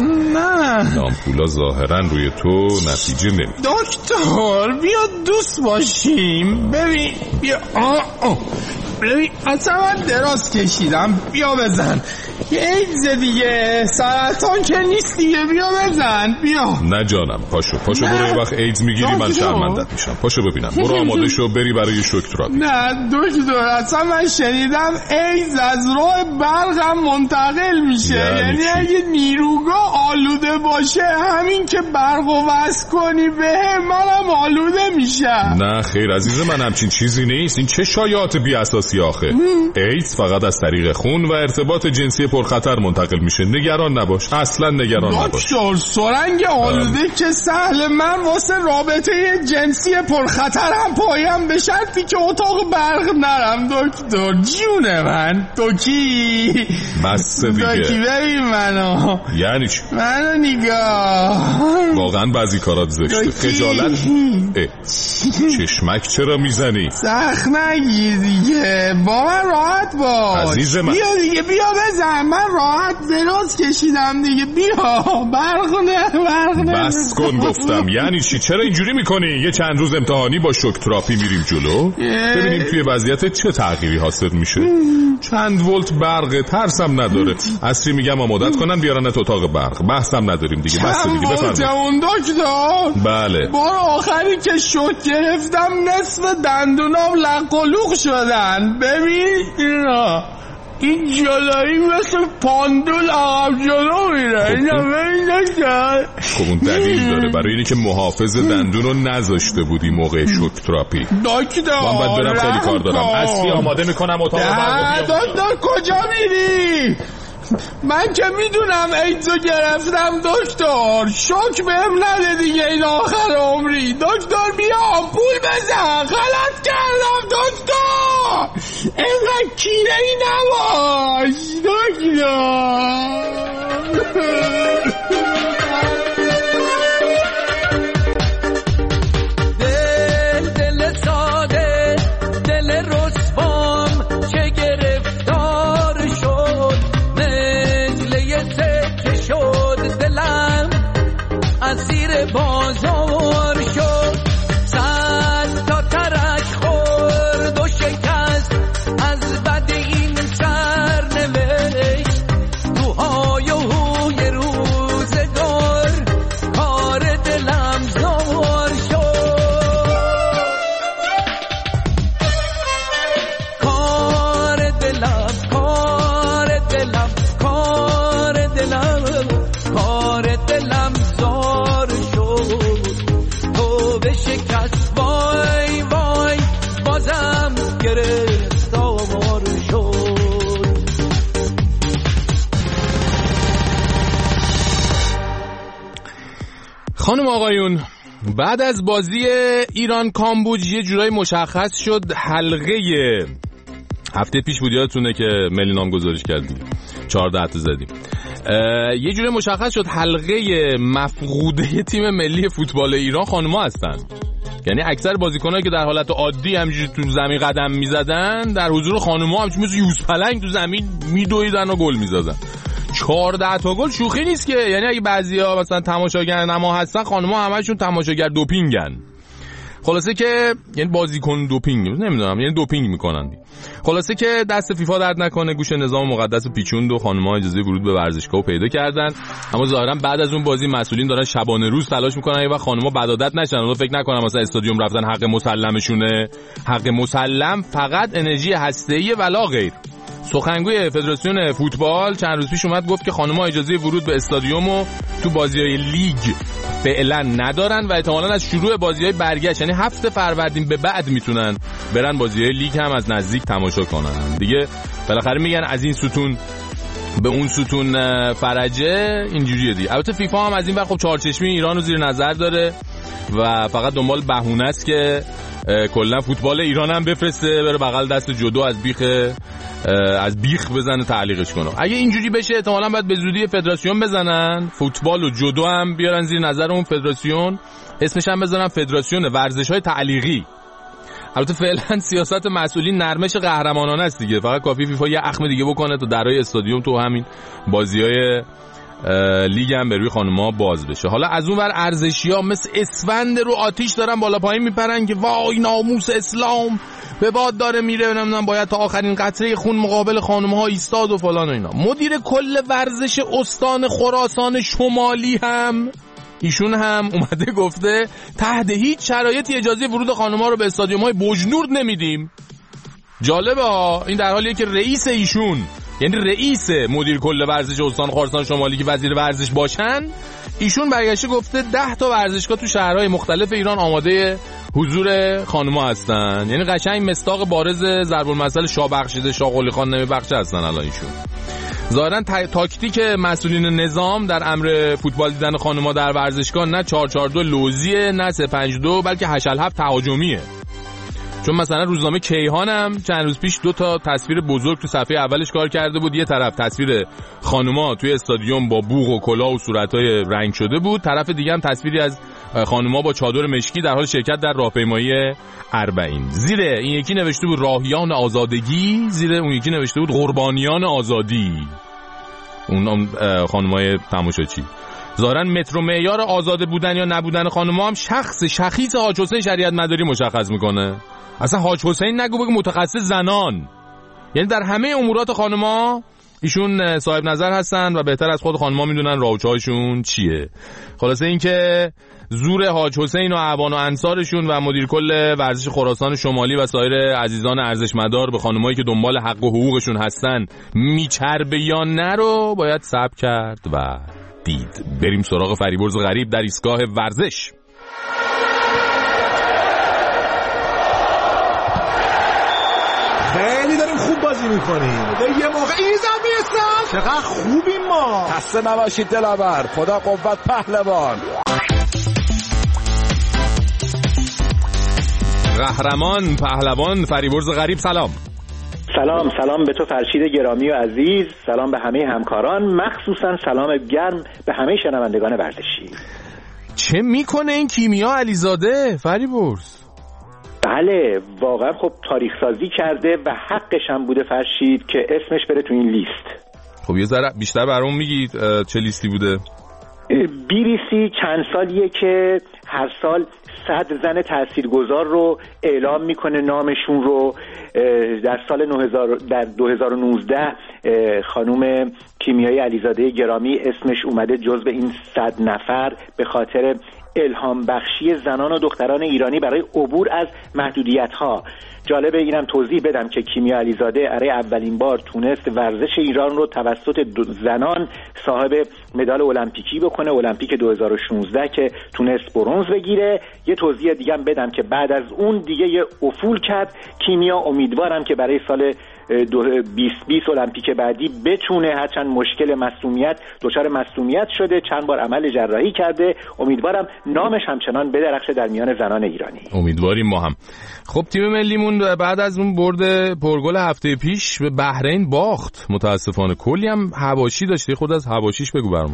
[SPEAKER 13] نه
[SPEAKER 2] آمپولا ظاهرا روی تو نتیجه نمی.
[SPEAKER 13] دکتر بیا دوست باشیم. ببین بیا آه آه. ببین اصلا من دراز کشیدم بیا بزن. ایدز دیگه سرطان که نیست دیگه بیا بزن بیا.
[SPEAKER 2] نه جانم پاشو پاشو برو یه وقت ایدز میگیری من شرمندت میشم. پاشو ببینم برو آماده شو بری برای شوک تراپی.
[SPEAKER 13] نه دکتر اصلا من شنیدم ایدز از راه برقم منتقل میشه. یعنی, یعنی اگه نیروگاه آلوده باشه همین که برقو وصل کنی به منم آلوده میشم.
[SPEAKER 2] نه خیر عزیز من همچین چیزی نیست. این چه شایعات بی اساسی آخه. ایدز فقط از طریق خون و ارتباط جنسی پرخطر منتقل میشه. نگران نباش اصلا نگران نباش.
[SPEAKER 13] دکتر سرنگ آلوده که سهل من واسه رابطه جنسی پرخطر هم پایم به شرطی که اتاق برق نرم دکتر. جون من دوکی
[SPEAKER 2] بس دیگه
[SPEAKER 13] دوکی ببین منو.
[SPEAKER 2] یعنی چی؟
[SPEAKER 13] من منو نگاه.
[SPEAKER 2] واقعا بعضی کارات زشته. خجالت. چشمک چرا میزنی؟
[SPEAKER 13] سخت نگیر دیگه، با من راحت باش.
[SPEAKER 2] عزیز من
[SPEAKER 13] بیا دیگه، بیا بزن، من راحت دراز کشیدم دیگه، بیا. برخونه برخونه
[SPEAKER 2] بس کن گفتم. یعنی چی؟ چرا اینجوری میکنی؟ یه چند روز امتحانی با شوک تراپی میریم جلو، ببینیم توی وضعیت چه تغییری حاصل میشه. چند ولت برق، ترسم نداره. اصری میگم آمادت کنن بیارنت اتاق برق. بحثم نداریم دیگه. بس دیگه، بفرمایید.
[SPEAKER 13] اون دکتر؟
[SPEAKER 2] بله.
[SPEAKER 13] بار آخری که شوک گرفتم نصف دندونام لق و لوق شدن. ببین اینا، این جلویی مثل پاندول عقب جلو میره. اینا ببین دکتر.
[SPEAKER 2] خب اون دلیل داره، برای اینی که محافظ دندون رو نذاشته بودی موقع شوک تراپی.
[SPEAKER 13] دکتر
[SPEAKER 2] من باید برم، خیلی کار دارم. اصلی آماده میکنم اتاق برق.
[SPEAKER 13] دکتر کجا میری؟ من که میدونم ایدزو گرفتم دکتر. شوک بهم نده دیگه این آخر عمری. دکتر بیا پول بزن، غلط کردم دکتر. اینقدر کینه ای نباش دکتر.
[SPEAKER 14] دل دل ساده، دل رسوام چه گرفتار شد، مثل یه سکه شد دلم از زیر بازار شد. صد تا ترک خورد و شکست از بد این سرنوشت، تو های و هوی روزگار کار دلم زار شد. کار دلم کار دلم کار دلم کار دلم زار شد، تو به شکست وای وای بازم گرفتار شد.
[SPEAKER 2] خانم آقایون، بعد از بازی ایران کامبوج یه جورایی مشخص شد حلقه هفته پیش بود، یادتونه که ملی نامگذاریش کردیم، چهارده تا زدیم. یه جورایی مشخص شد حلقه مفقوده تیم ملی فوتبال ایران خانم‌ها هستن. یعنی اکثر بازیکنایی که در حالت عادی همینجوری تو زمین قدم میزدن، در حضور خانم‌ها همینجوری مثل یوز پلنگ تو زمین میدویدن و گل میزدن. چهارده تا گل شوخی نیست که. یعنی اگه بعضیا مثلا تماشاگر نما هستن، خانم‌ها همشون تماشاگر دوپینگن. خلاصه که یعنی بازیکن دوپینگ، نمیدونم، یعنی دوپینگ میکنن. خلاصه که دست فیفا درد نکنه، گوش نظام مقدس پیچوند و خانم‌ها اجازه ورود به ورزشگاه پیدا کردن. اما ظاهرا بعد از اون بازی مسئولین دارن شبانه روز تلاش میکنن و خانم‌ها بدعادت نشن. اونها فکر نکنن مثلا استادیوم رفتن حق مسلمشونه. حق مسلم فقط انرژی هسته‌ای ولا غیر. سخنگوی فدراسیون فوتبال چند روز پیش اومد گفت که خانم‌ها اجازه ورود به استادیوم و تو بازی‌های لیگ فعلا ندارن و احتمالاً از شروع بازی‌های برگشت، یعنی هفته فروردین به بعد میتونن برن بازی‌های لیگ هم از نزدیک تماشا کنن. دیگه بالاخره میگن از این ستون به اون ستون فرجه، اینجوریه دیگه. البته فیفا هم از این ور خب چهارچشمی ایران رو زیر نظر داره و فقط دنبال بهونه است که کلا فوتبال ایران هم بفرسته بره بغل دست جودو از بیخ از بیخ بزنه تعلیقش کنه. اگه اینجوری بشه احتمالاً باید به زودی فدراسیون بزنن، فوتبال و جودو هم بیارن زیر نظر اون فدراسیون، اسمش هم بزنن فدراسیون ورزش‌های تعلیقی. البته فعلا سیاست مسئولین نرمش قهرمانانه است دیگه. فقط کافی فیفا یه اخم دیگه بکنه تا درای استادیوم تو همین بازی‌های لیگ هم به روی خانم‌ها باز بشه. حالا از اون ور ارزشی‌ها مثل اسفند رو آتیش دارن بالا پایین میپرن که وای ناموس اسلام به باد داره میره، نمیدونم باید تا آخرین قطره خون مقابل خانم‌ها ایستاد و فلان و اینا. مدیر کل ورزش استان خراسان شمالی هم ایشون هم اومده گفته تحت هیچ شرایطی اجازه ورود خانم‌ها رو به استادیوم‌های بوجنورد نمیدیم. جالبه ها، این در حالیه که رئیس ایشون، یعنی رئیس مدیر کل ورزش استان خراسان شمالی که وزیر ورزش باشن، ایشون برگشته گفته ده تا ورزشگاه تو شهرهای مختلف ایران آماده حضور خانم‌ها هستن. یعنی قشنگ مصداق بارز ضرب المثل شاه بخشیده شاه قلی خان نمیبخشه هستن الان ایشون. ظاهرا تاکتیک مسئولین نظام در امر فوتبال دیدن خانم‌ها در ورزشگاه نه چهار چهار دو لوزیه، نه سه پنج دو، بلکه هشت هفت تهاجمیه. چون مثلا روزنامه کیهانم چند روز پیش دو تا تصویر بزرگ تو صفحه اولش کار کرده بود. یه طرف تصویر خانوما توی استادیوم با بوق و کلاه و صورتای رنگ شده بود، طرف دیگه هم تصویری از خانوما با چادر مشکی در حال شرکت در راهپیمایی اربعین. زیر این یکی نوشته بود راهیان آزادگی، زیر اون یکی نوشته بود قربانیان آزادی. اون خانمای تماشاچی ظاهرا مترو معیار آزاده بودن یا نبودن خانم‌ها هم شخص شخیص حاج حسین شریعت مداری مشخص میکنه. اصلا حاج حسین نگو بگو متخصص زنان، یعنی در همه امورات خانم‌ها ایشون صاحب نظر هستن و بهتر از خود خانم‌ها میدونن راه و چاهشون چیه. خلاصه این که زور حاج حسین و اعوان و انصارشون و مدیر کل ورزش خراسان شمالی و سایر عزیزان ارزشمدار به خانمایی که دنبال حق و حقوقشون هستن میچربه یا نه رو باید صبر کرد و دید. بریم سراغ فریبرز غریب در ایستگاه ورزش.
[SPEAKER 9] خیلی داریم خوب بازی میکنیم. یه موقع ایزم میستم چقدر خوبیم ما. خسته نباشید دلاور، خدا قوت پهلوان.
[SPEAKER 2] قهرمان پهلوان فریبرز غریب سلام.
[SPEAKER 15] سلام سلام به تو فرشید گرامی و عزیز، سلام به همه همکاران، مخصوصا سلام گرم به همه شنوندگان ورزشی.
[SPEAKER 2] چه میکنه این کیمیا علیزاده فریبرز؟
[SPEAKER 15] بله واقعا خب تاریخ سازی کرده و حقش هم بوده فرشید که اسمش بره تو این لیست.
[SPEAKER 2] خب یه ذره بیشتر برام میگید چه لیستی بوده؟
[SPEAKER 15] بی بی سی چند سالیه که هر سال صد زن تاثیرگذار رو اعلام میکنه نامشون رو. در سال نه هزار در دو هزار و نوزده خانم کیمیای علیزاده گرامی اسمش اومده جزو این صد نفر به خاطر الهام بخشی زنان و دختران ایرانی برای عبور از محدودیت‌ها. جالبه اینم توضیح بدم که کیمیا علیزاده برای اولین بار تونست ورزش ایران رو توسط زنان صاحب مدال المپیکی بکنه، المپیک دو هزار و شانزده که تونست برنز بگیره. یه توضیح دیگه هم بدم که بعد از اون دیگه یه افول کرد کیمیا. امیدوارم که برای سال بیست بیست المپیک بعدی بتونه، هرچند مشکل مصونیت دچار مصونیت شده، چند بار عمل جراحی کرده، امیدوارم نامش همچنان بدرخشه در میان زنان ایرانی.
[SPEAKER 2] امیدواریم ما هم. خب تیم ملیمون بعد از اون برد پرگل هفته پیش به بحرین باخت متاسفانه. کلی هم حواشی داشته، خود از حواشیش بگو برامون.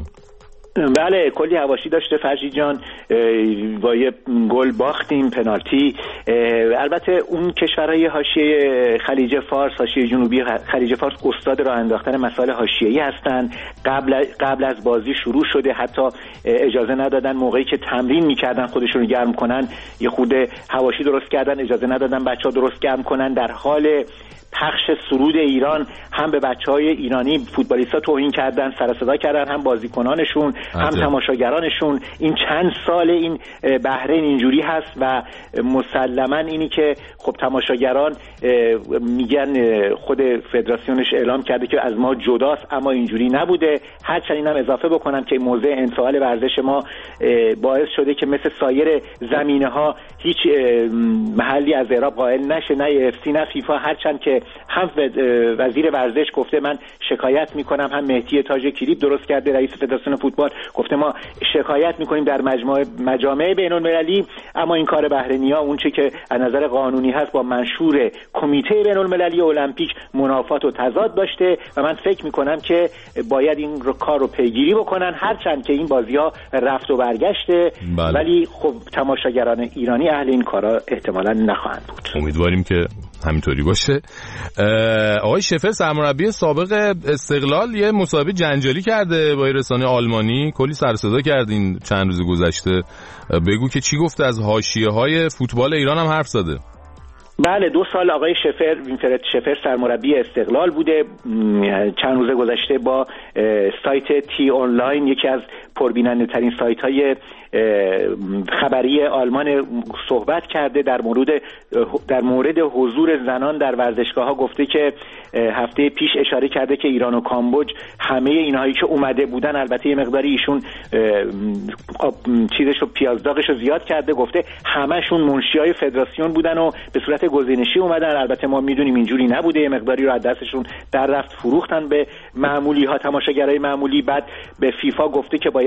[SPEAKER 15] بله کلی حواشی داشته فرشید جان. با یه گل باختیم پنالتی. البته اون کشورهای حاشیه خلیج فارس، حاشیه جنوبی خلیج فارس استاد راه انداختن مسائل حاشیه‌ای هستن. قبل قبل از بازی شروع شده، حتی اجازه ندادن موقعی که تمرین میکردن خودشون رو گرم کنن یه خورده حواشی درست کردن، اجازه ندادن بچه‌ها درست گرم کنن. در حال پخش سرود ایران هم به بچهای ایرانی فوتبالیستا توهین کردن، سر صدا کردن، هم بازیکنانشون هم تماشاگرانشون. این چند سال این بحرین اینجوری هست و مسلما اینی که خب تماشاگران میگن خود فدراسیونش اعلام کرده که از ما جداست، اما اینجوری نبوده. هرچند اینم اضافه بکنم که موضع انفعال ورزش ما باعث شده که مثل سایر زمینه‌ها هیچ محلی از اعراب قائل نشه، نه اف سی نه فیفا. هرچند که هم وزیر ورزش گفته من شکایت میکنم، هم مهدی تاج کلیپ درست کرده رئیس فدراسیون فوتبال گفته ما شکایت میکنیم در مجمع مجامع بین‌المللی، اما این کار بحرینی‌ها اون چه که از نظر قانونی هست با منشور کمیته بین‌المللی المپیک منافات و تضاد داشته و من فکر میکنم که باید این رو کار رو پیگیری بکنن. هرچند که این بازی‌ها رفت و برگشته بله. ولی خب تماشاگران ایرانی اهل این کارا احتمالاً نخواهند بود.
[SPEAKER 2] امیدواریم که همینطوری باشه. آقای شفر سرمربی سابق استقلال یه مصاحبه جنجالی کرده با رسانه آلمانی، کلی سر صدا کرد این چند روز گذشته. بگو که چی گفته، از حاشیه‌های فوتبال ایران هم حرف زده.
[SPEAKER 15] بله دو سال آقای شفر وینفرد شفر سرمربی استقلال بوده. چند روز گذشته با سایت تی آنلاین، یکی از پربیننده ترین سایت های خبری آلمان، صحبت کرده در مورد در مورد حضور زنان در ورزشگاه ها. گفته که هفته پیش اشاره کرده که ایران و کامبوج همه اینهایی که اومده بودن، البته یه مقداری ایشون چیزشو پیازداغشو زیاد کرده، گفته همشون منشیای فدراسیون بودن و به صورت گزینشی اومدن. البته ما میدونیم اینجوری نبوده، یه مقداری رو از دستشون در رفت، فروختن به معمولی ها، تماشاگرای معمولی. بعد به فیفا گفته که باید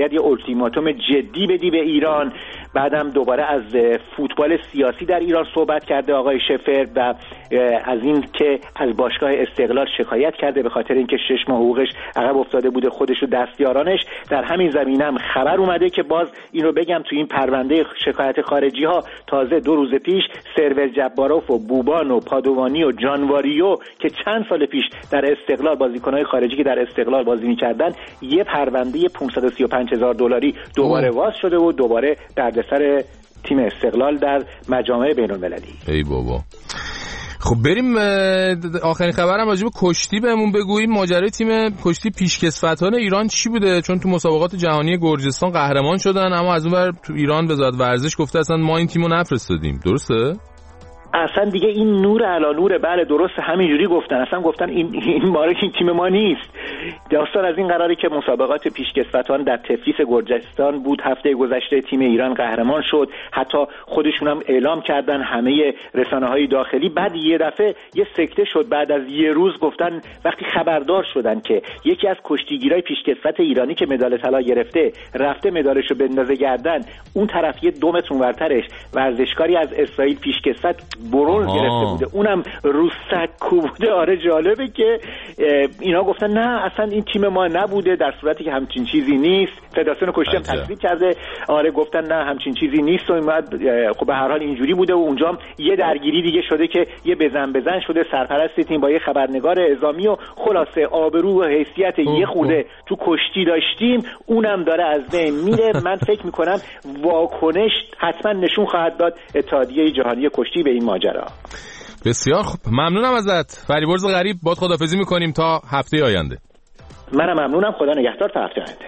[SPEAKER 15] باید یه اولتیماتوم جدی بدی به ایران. بعدم دوباره از فوتبال سیاسی در ایران صحبت کرده آقای شفر و از این که از باشگاه استقلال شکایت کرده به خاطر اینکه شش ماه حقوقش عقب افتاده بوده خودش و دستیارانش. در همین زمینه هم خبر اومده که باز این رو بگم تو این پرونده شکایت خارجی ها تازه دو روز پیش سرور جباروف و بوبان و پادوانی و جانواریو که چند سال پیش در استقلال بازیکن‌های خارجی که در استقلال بازی می‌کردن یه پرونده پانصد و سی و پنج هزار دلاری دوباره واز شده و دوباره دردسر تیم استقلال در مجامع بین‌المللی.
[SPEAKER 2] ای بابا. خب بریم آخرین خبرم راجع به کشتی بهمون بگوییم. ماجرای تیم کشتی پیشکسوتان ایران چی بوده؟ چون تو مسابقات جهانی گرجستان قهرمان شدن اما از اون ور تو ایران وزارت ورزش گفته اصلا ما این تیمو نفرستادیم. درسته؟
[SPEAKER 15] اصلا دیگه این نور علی نوره. بله درست همینجوری گفتن. اصلا گفتن این این باره این تیم ما نیست. داستان از این قراره که مسابقات پیشکسوتان در تفلیس گرجستان بود. هفته گذشته تیم ایران قهرمان شد. حتی خودشون هم اعلام کردن همه رسانه‌های داخلی. بعد یه دفعه یه سکته شد. بعد از یه روز گفتن وقتی خبردار شدن که یکی از کشتیگیرای پیشکسوت ایرانی که مدال طلا گرفته رفته مدالشو بندازه گردن، اون طرف یه دو متر اونورترش ورزشکاری از اسرائیل پیشکسوت برونز گرفته بوده، اونم رو سکو بوده. آره جالبه که اینا گفتن نه اصلا این تیم ما نبوده، در صورتی که همچین چیزی نیست. فدراسیون کشتی هم تصدیق کرده. آره گفتن نه همچین چیزی نیست و خب به هر حال اینجوری بوده. و اونجا یه درگیری دیگه شده که یه بزن بزن شده سرپرست تیم با یه خبرنگار اعزامی و خلاصه آبرو و حیثیت یه خوده تو کشتی داشتیم، اونم داره از بین میره. من فکر میکنم واکنش حتما نشون خواهد داد اتحادیه جهانی کشتی به این ماجرا.
[SPEAKER 2] بسیار خوب، ممنونم ازت فریبرز غریب. باد خداحافظی میکنیم تا هفته آینده.
[SPEAKER 15] منم ممنونم. خدا نگهدار تا هفته آینده.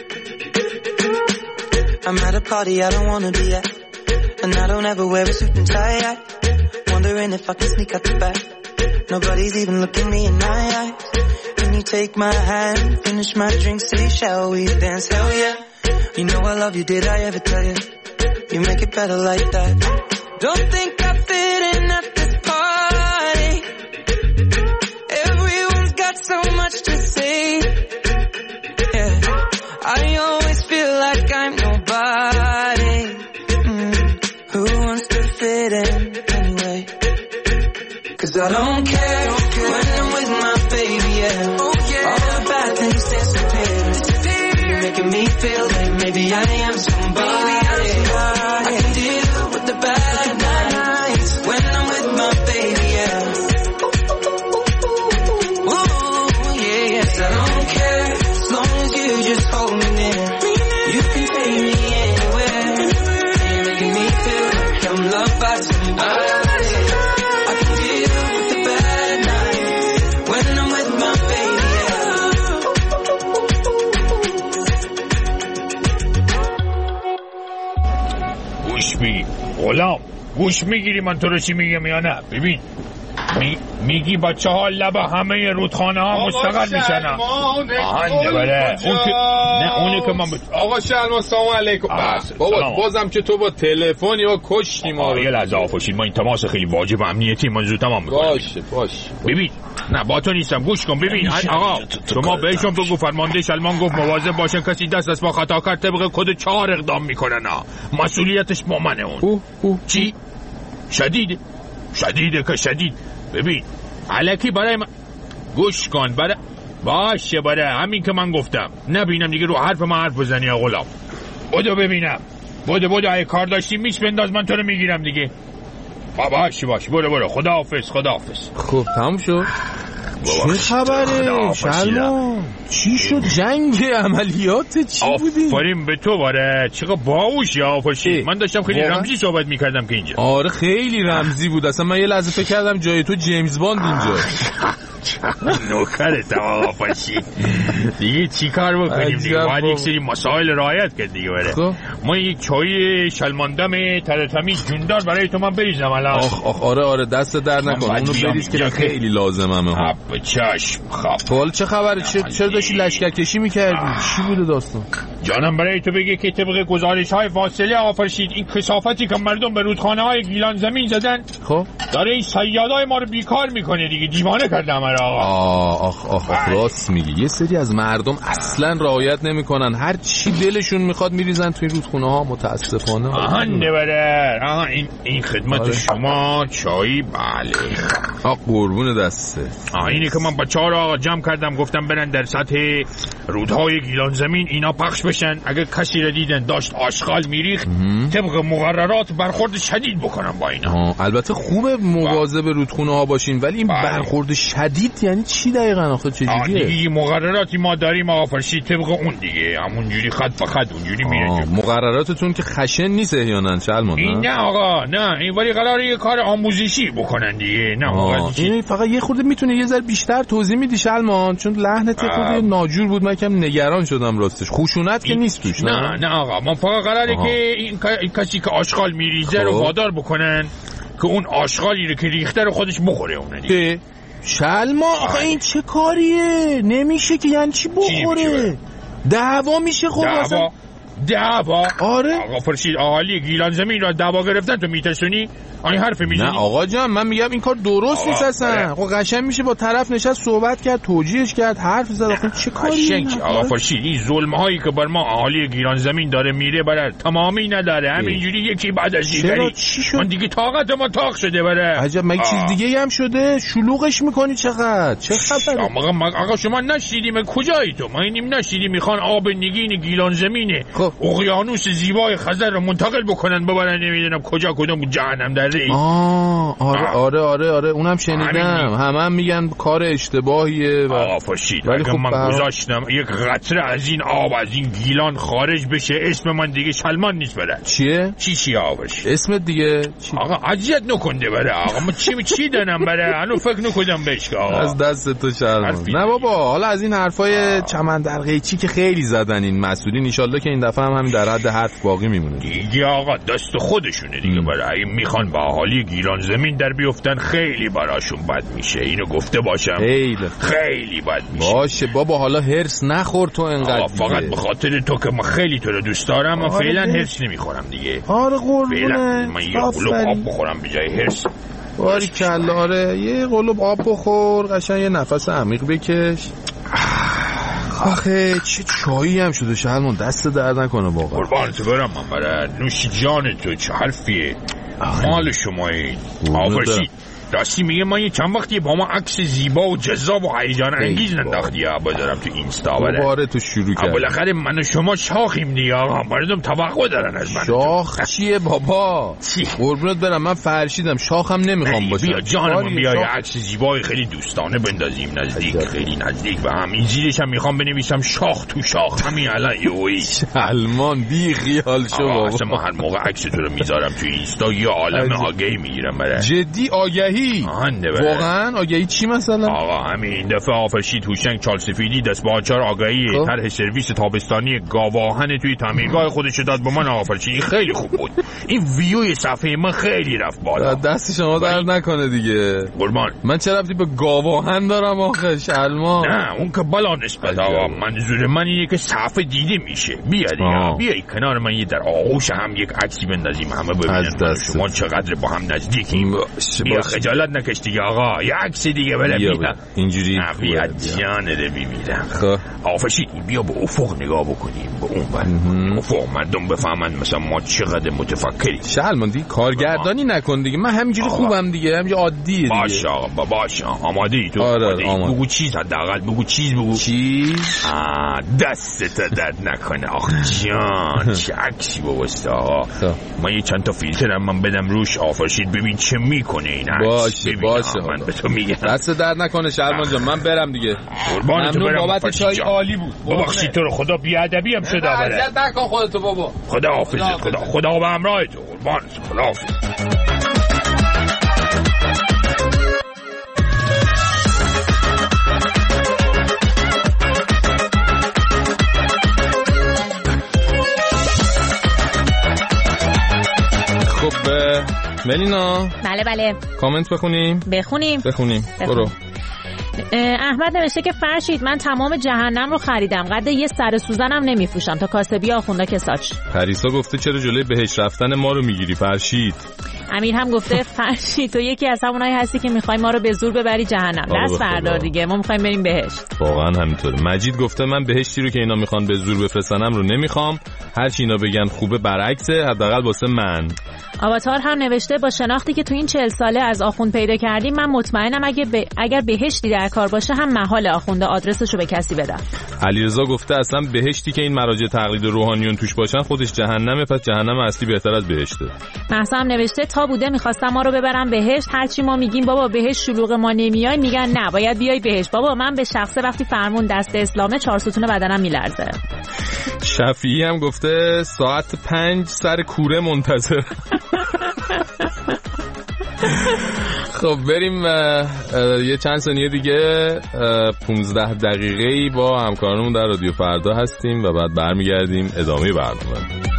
[SPEAKER 16] I'm at a party I don't wanna be at, and I don't ever wear a suit and tie. Wondering if I can sneak out the back. Nobody's even looking me in my eyes. Can you take my hand, finish my drink, say shall we dance? Hell yeah. You know I love you, did I ever tell you? You make it better like that. Don't think I fit in at this party. Everyone's got so much to say. Yeah. I always feel like I'm nobody. Mm. Who wants to fit in anyway? Cause I don't care, don't care when I'm with my baby, yeah. Oh, yeah. All the bad things disappear. You're making me feel like maybe I am somebody. I can deal with the bad nights when I'm with my baby, yeah. Ooh, yeah, yes, I don't care as long as you just hold me near. You can take me anywhere. You're making me feel like I'm loved by somebody. I can deal with the bad nights when I'm with my baby, yeah.
[SPEAKER 17] گوش میگی غلام، گوش میگیری من تو رو چی میگم یا نه؟ ببین می... میگی بچه ها لب همه رودخانه ها مستقل میشن. آهنده بله اون که... نه اونی که من ب...
[SPEAKER 2] آقا شلما سلام علیکم. بابا بازم که تو با تلفن یا کشتی ما.
[SPEAKER 17] یه لحظه آفوشید، ما این تماس خیلی واجب امنیتی من زود تمام میکنم.
[SPEAKER 2] باشه باشه
[SPEAKER 17] ببین نه با تو نیستم، گوش کن. ببین آقا شما بهشون بگو فرمانده شلمان گفت مواظب باشن کسی دست از ما خطا کرد طبق کد چهار اقدام میکنه. نه مسئولیتش با منه. اون
[SPEAKER 2] اوه اوه.
[SPEAKER 17] چی؟ شدیده شدیده که شدید. ببین الکی برای من گوش کن. برای باشه برای همین که من گفتم نبینم دیگه رو حرف من حرف بزنی یا غلام. بودو ببینم بودو بودو اگه کار داشتی میش بنداز من تو رو میگیرم دیگه. باشه باشه برو برو خداحافظ خداحافظ.
[SPEAKER 2] خب تموم شد. چه خبره شلما؟ چی شد؟ جنگ عملیات چی بودی؟
[SPEAKER 17] آفرین به تو باره. چقدر باهوشی آفشی. من داشتم خیلی رمزی صحبت میکردم که اینجا.
[SPEAKER 2] آره خیلی رمزی بود. اصلا من یه لحظه فکر کردم جای تو جیمز باند اینجا.
[SPEAKER 17] نوکرت آفشی. دیگه چی کار بکنیم دیگه؟ باید یک سری مسائل رعایت کرد دیگه بره. ما یک چای شلماندم ترتمیز جوندار برای تو من بریزم الان.
[SPEAKER 2] آخ آخ آره آره دست در نکن. اونو بریز که خیلی لازمه.
[SPEAKER 17] ها چشم. خب
[SPEAKER 2] حال چه خبره؟ چرا داشتی لشکر کشی میکردی؟ چی بوده داستان؟
[SPEAKER 17] جانم برای تو بگه که طبق گزارش های فاصله آقا فرشید این کثافتی که مردم به رودخانه های گیلان زمین زدن
[SPEAKER 2] خب
[SPEAKER 17] داره این سیادای ما رو بیکار میکنه دیگه. دیوانه کرده همه آقا.
[SPEAKER 2] آه آخ آخ آخ راست میگی. یه سری از مردم اصلا رعایت نمیکنن، هر چی دلشون میخواد میریزن توی رودخونه ها. متاسفانه.
[SPEAKER 17] آها نبره. آها این این خدمت آره. شما چایی. بله
[SPEAKER 2] آقا قربون دسته.
[SPEAKER 17] آه اینی که من بچه‌ها رو آقا جمع کردم گفتم برن در سطح رودهای گیلان زمین اینا پخش بشن. اگه کسی رو دیدن داشت آشغال میریخت طبق مقررات برخورد شدید بکنم با اینا.
[SPEAKER 2] آه. البته خوبه مواظب رودخونه ها باشین، ولی این بله. برخورد شدید یعنی چی دقیقاً آخه چجوریه؟
[SPEAKER 17] دیگه مقرراتی ما داریم آقا فرشید طبق اون دیگه همونجوری خط به خط اونجوری میره.
[SPEAKER 2] مقرراتتون که خشن نیست احیانا شلمان؟
[SPEAKER 17] این نه آقا نه، این ولی قراره یه کار آموزشی بکنن دیگه. نه آقا
[SPEAKER 2] این فقط یه خورده میتونه یه ذره بیشتر توضیح میدی شلمان، چون لحنت خود ناجور بود، من کم نگران شدم راستش. خشونت که نیست توش.
[SPEAKER 17] نه نه آقا ما فقط قراره آه. که این کسی که آشغال میریزه رو وادار بکنن که اون آشغالی رو که ریخته رو خودش بخوره اونه دیگه.
[SPEAKER 2] شلما آخه این چه کاریه؟ نمیشه که یعنی چی بخوره؟ دعوا میشه خب
[SPEAKER 17] دعوا دعوا
[SPEAKER 2] آره
[SPEAKER 17] آقا فرشید اهالی گیلان زمین را دعوا گرفتن تو میترسونی؟ این حرف میزنی؟
[SPEAKER 2] نه آقا جان من میگم این کار درست نیست اصلا. خب قشنگ میشه با طرف نشست صحبت کرد، توجیهش کرد، حرف زد. آخه چه کاری؟
[SPEAKER 17] آقا فرشید این ظلم هایی که بر ما اهالی گیلان زمین داره میره برای تمامی نداره، همینجوری یکی بعد از دیگری. من دیگه طاقت ما تاق شده برای.
[SPEAKER 2] عجب مگه چیز دیگه هم شده؟ شلوغش میکنی چقدر؟ چه خبره؟
[SPEAKER 17] آقا شما نشیدیم کجایی تو؟ ما اینیم نشیدیم میخوان آب نگین گیلان زمینه اقیانوس زیبای خزر رو منتقل بکنن ببرن نمیدونم کجا کدوم جهنم در ری.
[SPEAKER 2] آه آره آره آره آره اونم شنیدم. همه هم میگن کار اشتباهیه و
[SPEAKER 17] آقا فرشید اگه خب من گذاشتم یک قطره از این آب از این گیلان خارج بشه اسم من دیگه سلمان نیست بره.
[SPEAKER 2] چیه؟
[SPEAKER 17] چی چی آقا فرشید؟
[SPEAKER 2] اسمت دیگه چی؟
[SPEAKER 17] آقا اذیت نکنده بره آقا. ما چی چی دارم بره هنو فکر نکنم بهش آقا.
[SPEAKER 2] از دست تو شرم. نه بابا حالا از این حرفای چمن در قیچی که خیلی زدن این مسئولین، ان شاءالله که این دفعه هم همین در حد حرف باقی میمونه
[SPEAKER 17] دیگه. آقا دست خودشونه دیگه. برای میخوان با اهالی گیلان زمین در بیفتن خیلی براشون بد میشه. اینو گفته باشم
[SPEAKER 2] خیلی
[SPEAKER 17] خیلی بد میشه.
[SPEAKER 2] باشه بابا حالا هرس نخور تو انقدر.
[SPEAKER 17] فقط به خاطر تو که من خیلی تو رو دوست دارم من فعلا هرس نمیخورم دیگه.
[SPEAKER 2] آره قربونه
[SPEAKER 17] من یه قلوب آب بخورم به جای هرس.
[SPEAKER 2] باری کلا آره یه قلوب آب بخور قشنگ یه نفس عمیق بکش. آخه چه چایی هم شده شلمان، دست درد نکنه واقعا.
[SPEAKER 17] قربانت برم من برای نوش جان تو. چه حرفیه مال شما این آفرشید؟ راستی میگه من یه چند وقتی با ما عکس زیبا و جذاب و هیجان انگیز ننداختی بذارم تو اینستا.
[SPEAKER 2] دوباره تو شروع کردی.
[SPEAKER 17] بالاخره من و شما شاخیم دیگه آقا. مردم توقع دارن از من.
[SPEAKER 2] شاخ چیه بابا؟ قربونت برم من فرشیدم شاخم نمیخوام باشم.
[SPEAKER 17] بیا جانم بیا یه عکس زیبای خیلی دوستانه بندازیم نزدیک عجب. خیلی نزدیک و همین زیرش هم میخوام بنویسم شاخ تو شاخ. همین الان یوی
[SPEAKER 2] سلمان بی خیال شو بابا.
[SPEAKER 17] اصلا من هر موقع عکس تو رو میذارم تو اینستا یه عالم آگهی میگیرم برای.
[SPEAKER 2] جدی آگهی؟ واقعا آگهی چی مثلا؟
[SPEAKER 17] آقا همین دفعه آفرشید هوشنگ چال سفیدی دست با چهار آگهی طرح سرویس تابستانی گاواهن توی تعمیرگاه خودش داد به من. آفرشید خیلی خوب بود. این ویوی صفحه من خیلی رفت بالا.
[SPEAKER 2] دست شما درد نکنه دیگه
[SPEAKER 17] قربان.
[SPEAKER 2] من چه ربطی به گاواهن دارم آخه شلمان؟
[SPEAKER 17] نه اون که بالا نسبت آقا. منظور من اینه که صفحه دیده میشه. بیا دیگه بیای کنار من یه در آغوش هم یک عکسی بندازیم همه ببینن شما چقدر با هم نزدیکیم. بیا خجالت نکش دیگه آقا. یه عکس دیگه بله بیا
[SPEAKER 2] اینجوری
[SPEAKER 17] بیا جان رو ببینم.
[SPEAKER 2] خب
[SPEAKER 17] آفرشید بیا به افق نگاه بکنیم به اون بر افق مردم بفهمن مثلا ما چقدر متفکری.
[SPEAKER 2] شلمان دیگه کارگردانی نکن دیگه. من همینجوری خوبم دیگه همینجوری عادیه دیگه.
[SPEAKER 17] باشه آقا باشه آماده ای تو؟
[SPEAKER 2] آره آماده.
[SPEAKER 17] بگو چیز حداقل بگو چیز بگو
[SPEAKER 2] چیز.
[SPEAKER 17] دستت درد نکنه آخ جان. چه عکسی بابست آقا. من یه چند تا فیلترم من بدم روش آفرشید ببین چه میکنه این عکس.
[SPEAKER 2] باشه باشه
[SPEAKER 17] من به تو میگم
[SPEAKER 2] دست درد نکنه شلمان جان. من برم دیگه.
[SPEAKER 17] قربانت برم.
[SPEAKER 2] بابت چای عالی بود.
[SPEAKER 17] ببخشید تو رو خدا بیادبی هم شده بره.
[SPEAKER 2] اذیت نکن خودتو بابا.
[SPEAKER 17] خدا حافظ. خدا خدا به همراه تو قربانت. خدا حافظ.
[SPEAKER 2] خب ملینا.
[SPEAKER 6] بله بله
[SPEAKER 2] کامنت بخونیم
[SPEAKER 6] بخونیم
[SPEAKER 2] بخونیم برو.
[SPEAKER 6] احمد نوشته که فرشید من تمام جهنم رو خریدم، قد یه سر سوزنم نمیفروشم تا کاسبی آخوندا کساچ.
[SPEAKER 2] پریسا گفته چرا جلوی بهش رفتن ما رو میگیری فرشید.
[SPEAKER 6] امیر هم گفته فرشید تو یکی از همونایی هستی که میخوای ما رو به زور ببری جهنم، دست بردار دیگه، ما میخوایم بریم بهشت.
[SPEAKER 2] واقعا همینطوره. مجید گفته من بهشتی رو که اینا میخوان به زور بفرستنم رو نمیخوام، هر چی اینا بگن خوبه برعکسه، حداقل واسه من.
[SPEAKER 6] آواتار هم نوشته با شناختی که تو این چهل ساله از آخوند پیدا کردیم من مطمئنم اگه ب... اگر بهشتی در کار باشه هم محال آخونده آدرسشو به کسی بدن.
[SPEAKER 2] علیرضا گفته اصلا بهشتی که این مراجع تقلید روحانیون توش باشن خودش جهنمه، پس جهنم اصلی بهتر از بهشته.
[SPEAKER 6] مهسا هم نوشته تا بوده میخواستم ما رو ببرم بهشت، هرچی ما میگیم بابا بهشت شلوغ ما نمیای میگن نه باید بیای بهشت. بابا من به شخصه وقتی فرمون دست اسلامه چهار ستون بدنم میلرزه.
[SPEAKER 2] شفیعی هم گفته ساعت پنج سر کوره منتظر. خب بریم یه چند ثانیه دیگه پونزده دقیقه‌ای با همکارانمون در رادیو فردا هستیم و بعد برمیگردیم ادامه برنامه.